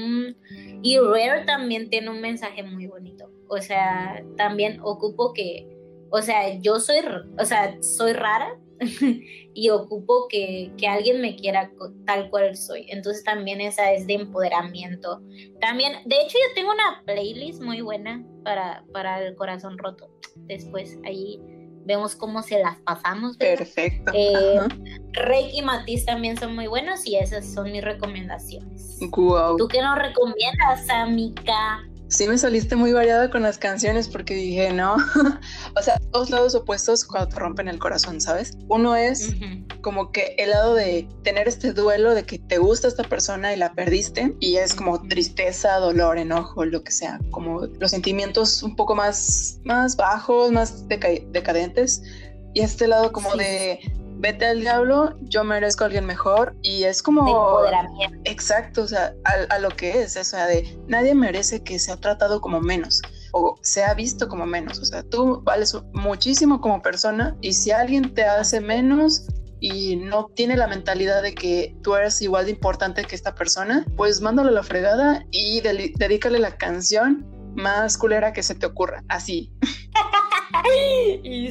y Rare también tiene un mensaje muy bonito. O sea, también ocupo que, o sea, soy rara y ocupo que alguien me quiera tal cual soy. Entonces también esa es de empoderamiento. También, de hecho, yo tengo una playlist muy buena para el corazón roto. Después ahí vemos cómo se las pasamos, ¿verdad? Perfecto. Rake y Matiz también son muy buenos y esas son mis recomendaciones. Wow. ¿Tú qué nos recomiendas, amiga? Sí, me saliste muy variada con las canciones porque dije, no, o sea, 2 lados opuestos cuando te rompen el corazón, ¿sabes? Uno es como que el lado de tener este duelo de que te gusta esta persona y la perdiste y es como tristeza, dolor, enojo, lo que sea, como los sentimientos un poco más bajos, más decadentes, y este lado como de vete al diablo, yo merezco a alguien mejor, y es como... De empoderamiento. Exacto, o sea, a lo que es, o sea, de nadie merece que sea tratado como menos, o sea visto como menos, o sea, tú vales muchísimo como persona, y si alguien te hace menos y no tiene la mentalidad de que tú eres igual de importante que esta persona, pues mándalo a la fregada y dedícale la canción más culera que se te ocurra, así. Y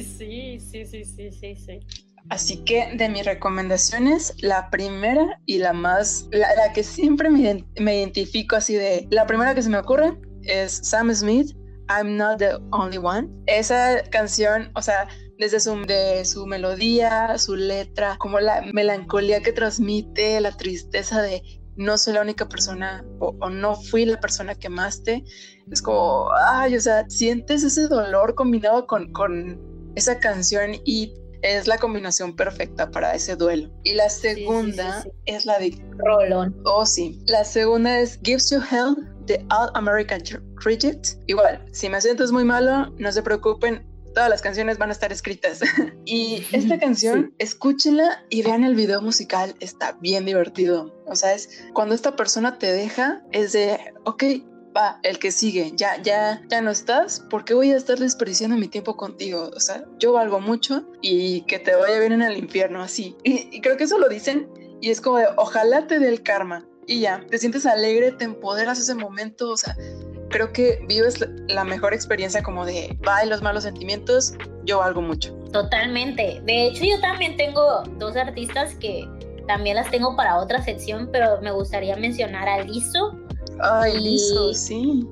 sí. Así que de mis recomendaciones, la primera y la que siempre me identifico así de, la primera que se me ocurre es Sam Smith, I'm Not the Only One. Esa canción, o sea, desde su melodía, su letra, como la melancolía que transmite, la tristeza de no soy la única persona o no fui la persona que amaste, es como, ay, o sea, sientes ese dolor combinado con esa canción y es la combinación perfecta para ese duelo. Y la segunda es la de Rolón. Oh, sí. La segunda es Gives You Hell, de All American Reject. Igual, si me siento muy malo, no se preocupen, todas las canciones van a estar escritas. Y esta canción, escúchenla y vean el video musical, está bien divertido. O sea, es cuando esta persona te deja, es de, ok, va, el que sigue, ya no estás, ¿por qué voy a estar desperdiciando mi tiempo contigo? O sea, yo valgo mucho y que te vaya bien en el infierno, así. Y creo que eso lo dicen y es como de, ojalá te dé el karma. Y ya, te sientes alegre, te empoderas ese momento, o sea, creo que vives la mejor experiencia como de, bye los malos sentimientos, yo valgo mucho. Totalmente. De hecho, yo también tengo dos artistas que también las tengo para otra sección, pero me gustaría mencionar a Lizzo. Ay, Lizzo, sí.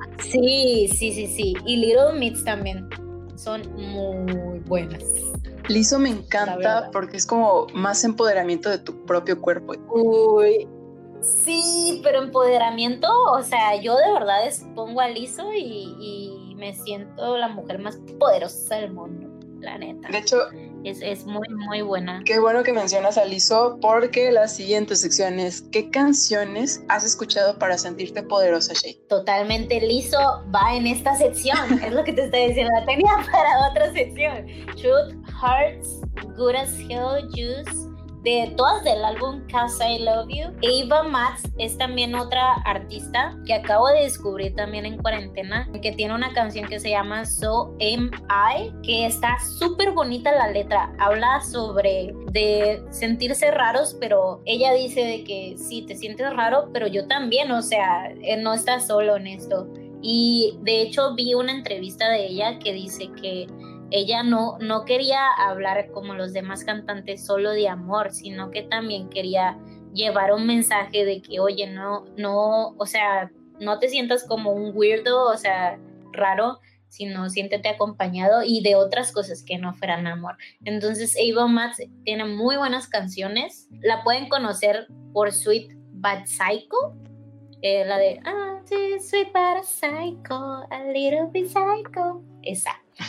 Sí. Y Little Mix también. Son muy buenas. Lizzo me encanta porque es como más empoderamiento de tu propio cuerpo. Uy, sí, pero empoderamiento, o sea, yo de verdad pongo a Lizzo y me siento la mujer más poderosa del mundo, la neta. De hecho, es muy, muy buena. Qué bueno que mencionas a Lizzo, porque la siguiente sección es ¿qué canciones has escuchado para sentirte poderosa, Shay? Totalmente, Lizzo va en esta sección, es lo que te estoy diciendo, la tenía para otra sección. Truth Hurts, Good as Hell, Juice, de todas del álbum Cause I Love You. Ava Max es también otra artista que acabo de descubrir también en cuarentena, que tiene una canción que se llama So Am I, que está súper bonita la letra. Habla sobre de sentirse raros, pero ella dice de que sí, te sientes raro, pero yo también, o sea, no estás solo en esto. Y de hecho vi una entrevista de ella que dice que ella no quería hablar como los demás cantantes solo de amor, sino que también quería llevar un mensaje de que, oye, no, o sea, no te sientas como un weirdo, o sea, raro, sino siéntete acompañado y de otras cosas que no fueran amor. Entonces, Ava Max tiene muy buenas canciones. La pueden conocer por Sweet But Psycho, la de sí, Sweet But Psycho, a little bit psycho, esa.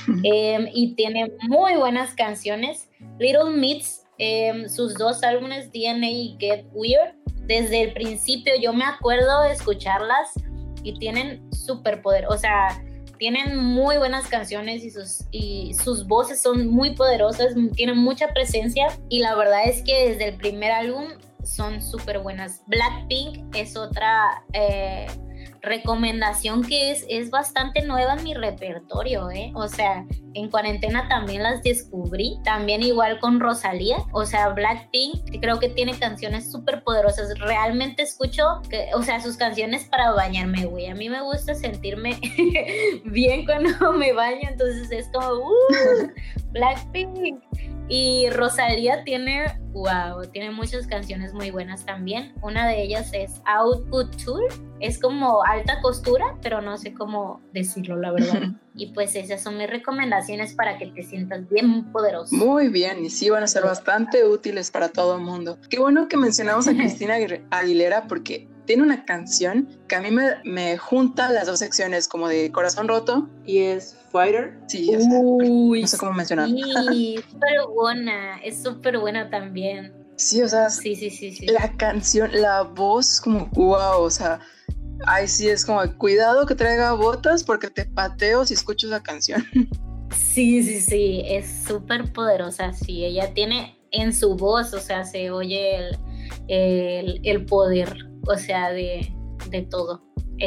Y tiene muy buenas canciones. Little Mix, sus dos álbumes DNA y Get Weird, desde el principio yo me acuerdo de escucharlas y tienen súper poder, o sea, tienen muy buenas canciones y sus voces son muy poderosas, tienen mucha presencia y la verdad es que desde el primer álbum son súper buenas. Blackpink es otra recomendación que es bastante nueva en mi repertorio, o sea, en cuarentena también las descubrí, también igual con Rosalía, o sea, Blackpink creo que tiene canciones súper poderosas, realmente escucho, o sea, sus canciones para bañarme, güey, a mí me gusta sentirme bien cuando me baño, entonces es como, Blackpink. Y Rosalía tiene muchas canciones muy buenas también. Una de ellas es Output Tour. Es como alta costura, pero no sé cómo decirlo, la verdad. Y pues esas son mis recomendaciones para que te sientas bien poderoso. Muy bien, y sí van a ser bastante útiles para todo el mundo. Qué bueno que mencionamos a Cristina Aguilera porque tiene una canción que a mí me junta las dos secciones, como de Corazón Roto y es Fighter. Sí, o sea, no sé cómo mencionar. Sí, es súper buena también. Sí, o sea, sí. La canción, la voz, como wow, o sea, ay, sí, es como cuidado que traiga botas porque te pateo si escucho esa canción. Sí, es súper poderosa, sí, ella tiene en su voz, o sea, se oye el poder, o sea, de todo.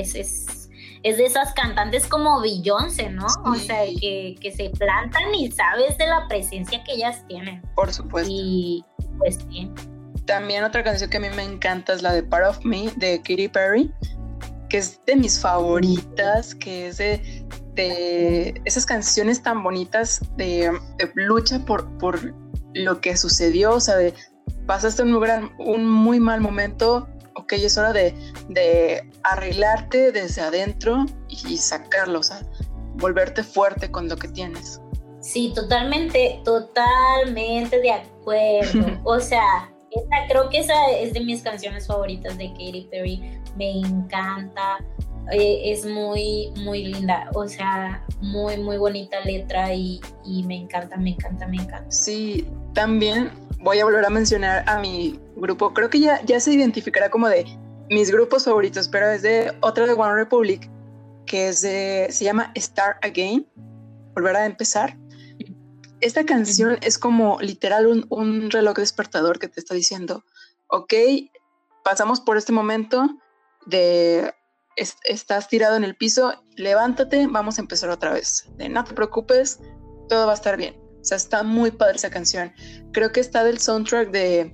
Es de esas cantantes como Beyoncé, ¿no? Sí. O sea, que se plantan y sabes de la presencia que ellas tienen. Por supuesto. Y pues sí. También otra canción que a mí me encanta es la de Part of Me de Katy Perry, que es de mis favoritas, que es de de esas canciones tan bonitas de lucha por lo que sucedió, o sea, pasaste un muy mal momento, ok, es hora de arreglarte desde adentro y sacarlo, o sea, volverte fuerte con lo que tienes. Sí, totalmente de acuerdo. O sea, creo que esa es de mis canciones favoritas de Katy Perry. Me encanta. Es muy, muy linda. O sea, muy, muy bonita letra y me encanta. Sí, también voy a volver a mencionar a mi grupo. Creo que ya se identificará como de mis grupos favoritos, pero es de otra de One Republic, que se llama Start Again, volver a empezar. Esta canción es como literal un reloj despertador que te está diciendo, ok, pasamos por este momento de estás tirado en el piso, levántate, vamos a empezar otra vez. No te preocupes, todo va a estar bien. O sea, está muy padre esa canción. Creo que está del soundtrack de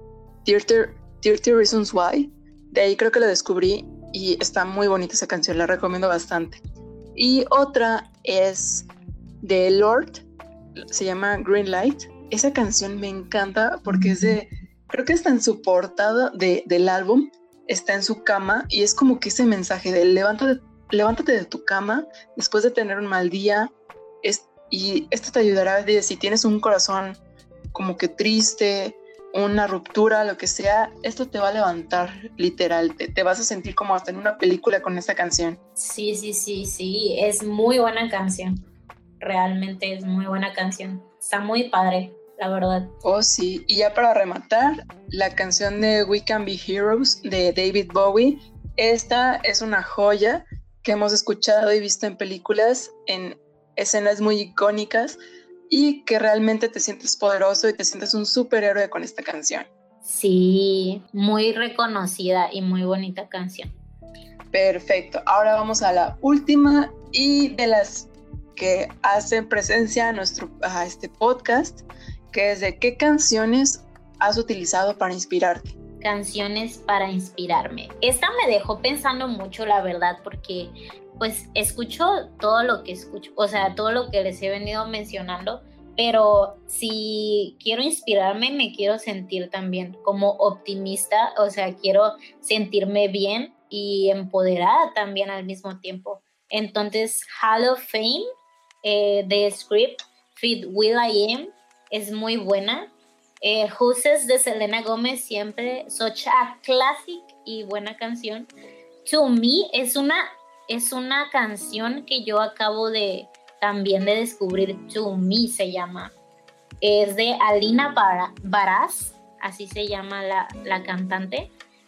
30 Reasons Why. De ahí creo que la descubrí y está muy bonita esa canción, la recomiendo bastante. Y otra es de Lorde, se llama Green Light. Esa canción me encanta porque creo que está en su portada del álbum, está en su cama y es como que ese mensaje de levántate de tu cama después de tener un mal día, y esto te ayudará de si tienes un corazón como que triste, una ruptura, lo que sea, esto te va a levantar literal, te vas a sentir como hasta en una película con esta canción. Sí, es muy buena canción. Realmente es muy buena canción. Está muy padre, la verdad. Oh, sí. Y ya para rematar, la canción de We Can Be Heroes de David Bowie. Esta es una joya que hemos escuchado y visto en películas, en escenas muy icónicas, y que realmente te sientes poderoso y te sientes un superhéroe con esta canción. Sí, muy reconocida y muy bonita canción. Perfecto. Ahora vamos a la última y de las que hacen presencia a este podcast, que es de qué canciones has utilizado para inspirarte. Canciones para inspirarme. Esta me dejó pensando mucho, la verdad, porque pues escucho todo lo que escucho, o sea, todo lo que les he venido mencionando, pero si quiero inspirarme, me quiero sentir también como optimista, o sea, quiero sentirme bien y empoderada también al mismo tiempo. Entonces, Hall of Fame de Script Fit Will I Am es muy buena. Huses de Selena Gomez, siempre such a classic y buena canción. To Me es una canción que yo acabo también de descubrir. To Me se llama, es de Alina Baraz, así se llama la cantante,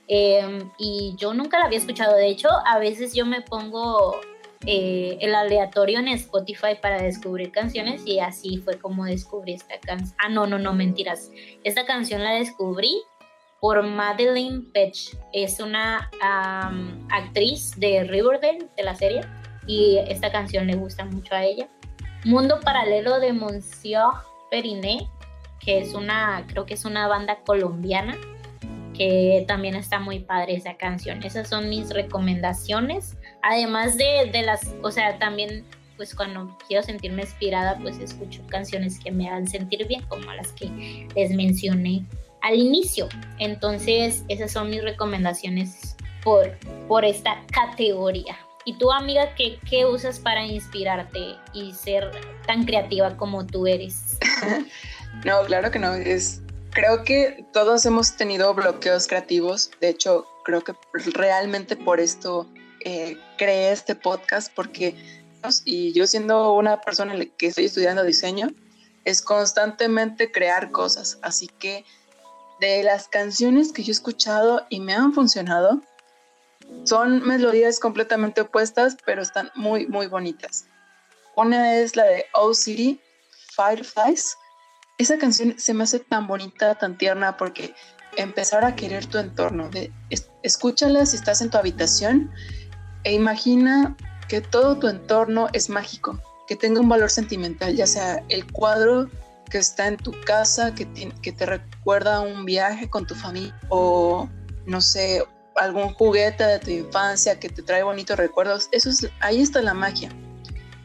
y yo nunca la había escuchado. De hecho, a veces yo me pongo el aleatorio en Spotify para descubrir canciones, y así fue como descubrí esta canción. No, mentiras. Esta canción la descubrí por Madeleine Petsch. Es una actriz de Riverdale, de la serie, y esta canción le gusta mucho a ella. Mundo Paralelo de Monsieur Periné, que creo que es una banda colombiana, que también está muy padre esa canción. Esas son mis recomendaciones. Además de las, o sea, también pues cuando quiero sentirme inspirada, pues escucho canciones que me hagan sentir bien, como las que les mencioné al inicio. Entonces, esas son mis recomendaciones por esta categoría. ¿Y tú, amiga, qué usas para inspirarte y ser tan creativa como tú eres? No, claro que no. Creo que todos hemos tenido bloqueos creativos. De hecho, creo que realmente por esto creé este podcast, porque y yo, siendo una persona que estoy estudiando diseño, es constantemente crear cosas. Así que de las canciones que yo he escuchado y me han funcionado, son melodías completamente opuestas, pero están muy, muy bonitas. Una es la de O-City, Fireflies. Esa canción se me hace tan bonita, tan tierna, porque empezar a querer tu entorno. Escúchala si estás en tu habitación e imagina que todo tu entorno es mágico, que tenga un valor sentimental, ya sea el cuadro que está en tu casa, que te recuerda un viaje con tu familia, o no sé, algún juguete de tu infancia que te trae bonitos recuerdos. Ahí está la magia.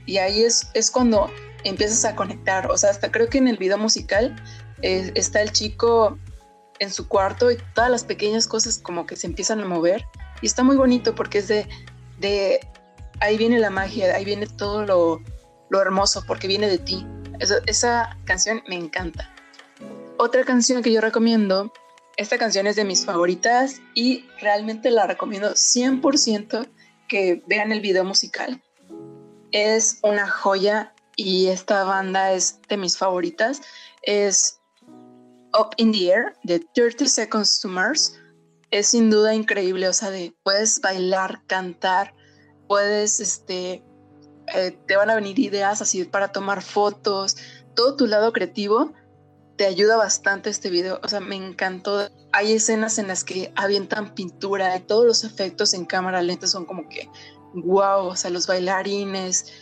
y ahí es cuando empiezas a conectar. O sea, hasta creo que en el video musical está el chico en su cuarto y todas las pequeñas cosas como que se empiezan a mover, y está muy bonito porque es de ahí viene la magia, ahí viene todo lo hermoso, porque viene de ti. Esa canción me encanta. Otra canción que yo recomiendo, esta canción es de mis favoritas y realmente la recomiendo 100% que vean el video musical. Es una joya y esta banda es de mis favoritas. Es Up in the Air de 30 Seconds to Mars. Es sin duda increíble, o sea, puedes bailar, cantar, puedes, te van a venir ideas así para tomar fotos, todo tu lado creativo te ayuda bastante este video, o sea, me encantó. Hay escenas en las que avientan pintura y todos los efectos en cámara lenta son como que wow, o sea, los bailarines,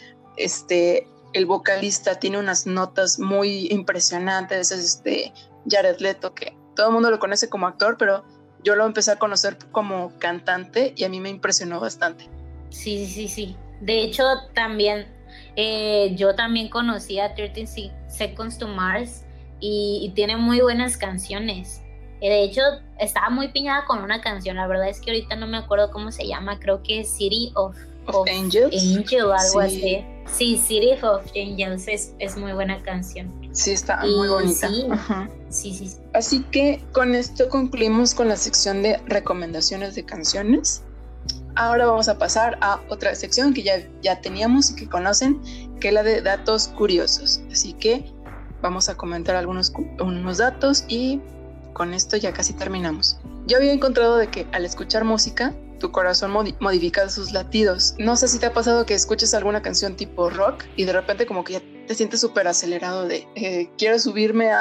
el vocalista tiene unas notas muy impresionantes, es Jared Leto, que todo el mundo lo conoce como actor, pero yo lo empecé a conocer como cantante y a mí me impresionó bastante. Sí. De hecho, también yo también conocí a 13 Seconds to Mars y tiene muy buenas canciones. De hecho, estaba muy piñada con una canción, la verdad es que ahorita no me acuerdo cómo se llama, creo que es City of Angels. Algo así. Sí, City of Angels es muy buena canción. Sí, está muy bonita. Sí. Ajá. Sí. Así que con esto concluimos con la sección de recomendaciones de canciones. Ahora vamos a pasar a otra sección que ya teníamos y que conocen, que es la de datos curiosos. Así que vamos a comentar unos datos y con esto ya casi terminamos. Yo había encontrado de que al escuchar música, tu corazón modifica sus latidos. No sé si te ha pasado que escuches alguna canción tipo rock y de repente como que ya te sientes súper acelerado de quiero subirme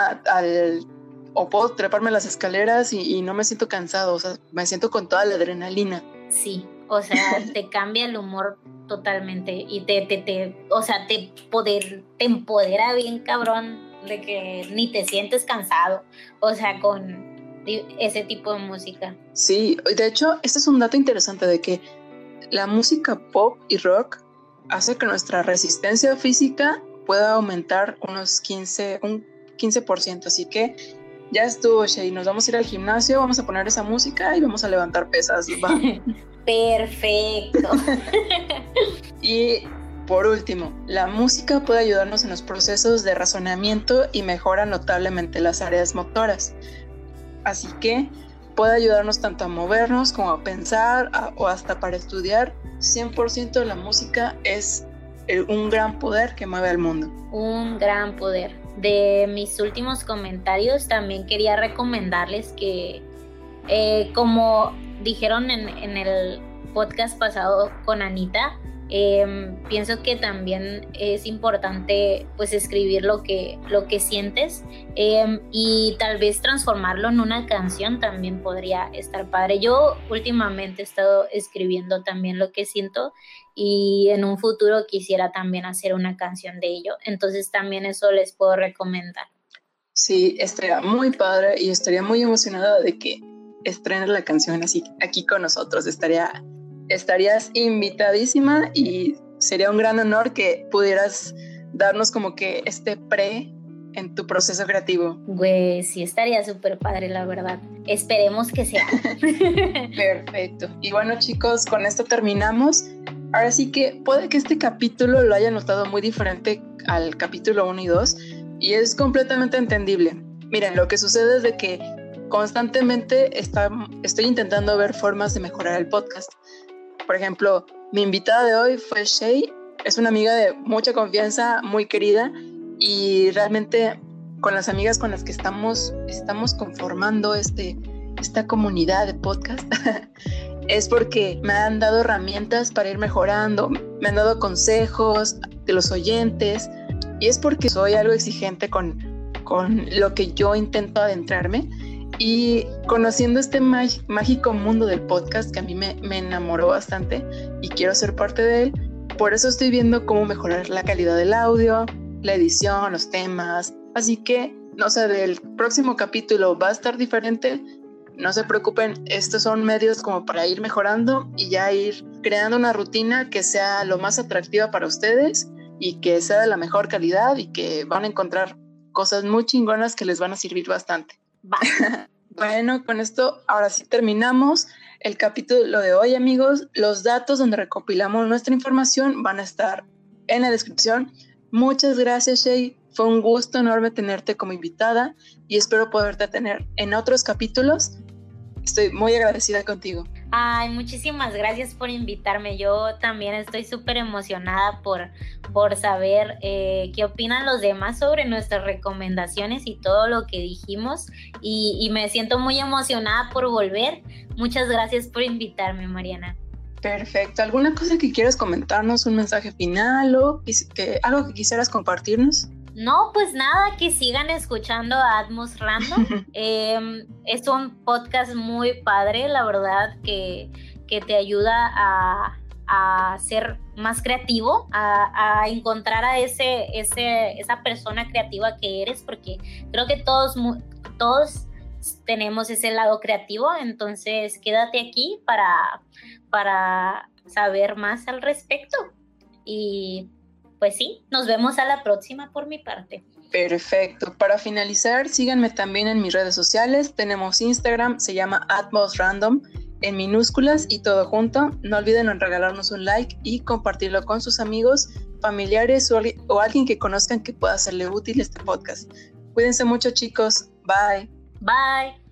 o puedo treparme las escaleras y no me siento cansado, o sea, me siento con toda la adrenalina. Sí, o sea, te cambia el humor totalmente y te empodera bien cabrón de que ni te sientes cansado, o sea, con ese tipo de música. Sí, de hecho, este es un dato interesante de que la música pop y rock hace que nuestra resistencia física pueda aumentar un 15%, así que ya estuvo, Shay, nos vamos a ir al gimnasio, vamos a poner esa música y vamos a levantar pesas, ¿va? Perfecto. Y por último, la música puede ayudarnos en los procesos de razonamiento y mejora notablemente las áreas motoras. Así que puede ayudarnos tanto a movernos como a pensar o hasta para estudiar. 100% la música es un gran poder que mueve al mundo. Un gran poder. De mis últimos comentarios también quería recomendarles que como dijeron en el podcast pasado con Anita, pienso que también es importante pues escribir lo que sientes y tal vez transformarlo en una canción también podría estar padre. Yo últimamente he estado escribiendo también lo que siento y en un futuro quisiera también hacer una canción de ello, entonces también eso les puedo recomendar. Sí, estaría muy padre y estaría muy emocionada de que estrenes la canción así aquí con nosotros. Estarías invitadísima y sería un gran honor que pudieras darnos como que en tu proceso creativo. Güey, sí estaría súper padre, la verdad. Esperemos que sea. Perfecto. Y bueno, chicos, con esto terminamos. Ahora sí que puede que este capítulo lo hayan notado muy diferente al capítulo 1 y 2 y es completamente entendible. Miren, lo que sucede es de que constantemente estoy intentando ver formas de mejorar el podcast. Por ejemplo, mi invitada de hoy fue Shay, es una amiga de mucha confianza, muy querida, y realmente con las amigas con las que estamos conformando esta comunidad de podcast es porque me han dado herramientas para ir mejorando, me han dado consejos de los oyentes, y es porque soy algo exigente con lo que yo intento adentrarme. Y conociendo este mágico mundo del podcast que a mí me enamoró bastante y quiero ser parte de él, por eso estoy viendo cómo mejorar la calidad del audio, la edición, los temas. Así que, no sé, del próximo capítulo va a estar diferente. No se preocupen, estos son medios como para ir mejorando y ya ir creando una rutina que sea lo más atractiva para ustedes y que sea de la mejor calidad y que van a encontrar cosas muy chingonas que les van a servir bastante. Bueno, con esto ahora sí terminamos el capítulo de hoy, amigos. Los datos donde recopilamos nuestra información van a estar en la descripción. Muchas gracias, Shay. Fue un gusto enorme tenerte como invitada y espero poderte tener en otros capítulos. Estoy muy agradecida contigo. Ay, muchísimas gracias por invitarme. Yo también estoy súper emocionada por saber qué opinan los demás sobre nuestras recomendaciones y todo lo que dijimos. Y me siento muy emocionada por volver. Muchas gracias por invitarme, Mariana. Perfecto. ¿Alguna cosa que quieras comentarnos? ¿Un mensaje final o algo que quisieras compartirnos? No, pues nada, que sigan escuchando a Atmos Random. Es un podcast muy padre, la verdad, que te ayuda a ser más creativo, a encontrar a esa persona creativa que eres, porque creo que todos tenemos ese lado creativo. Entonces quédate aquí para saber más al respecto. Y pues sí, nos vemos a la próxima por mi parte. Perfecto. Para finalizar, síganme también en mis redes sociales. Tenemos Instagram, se llama @atmosrandom, en minúsculas y todo junto. No olviden en regalarnos un like y compartirlo con sus amigos, familiares o alguien que conozcan que pueda hacerle útil este podcast. Cuídense mucho, chicos. Bye. Bye.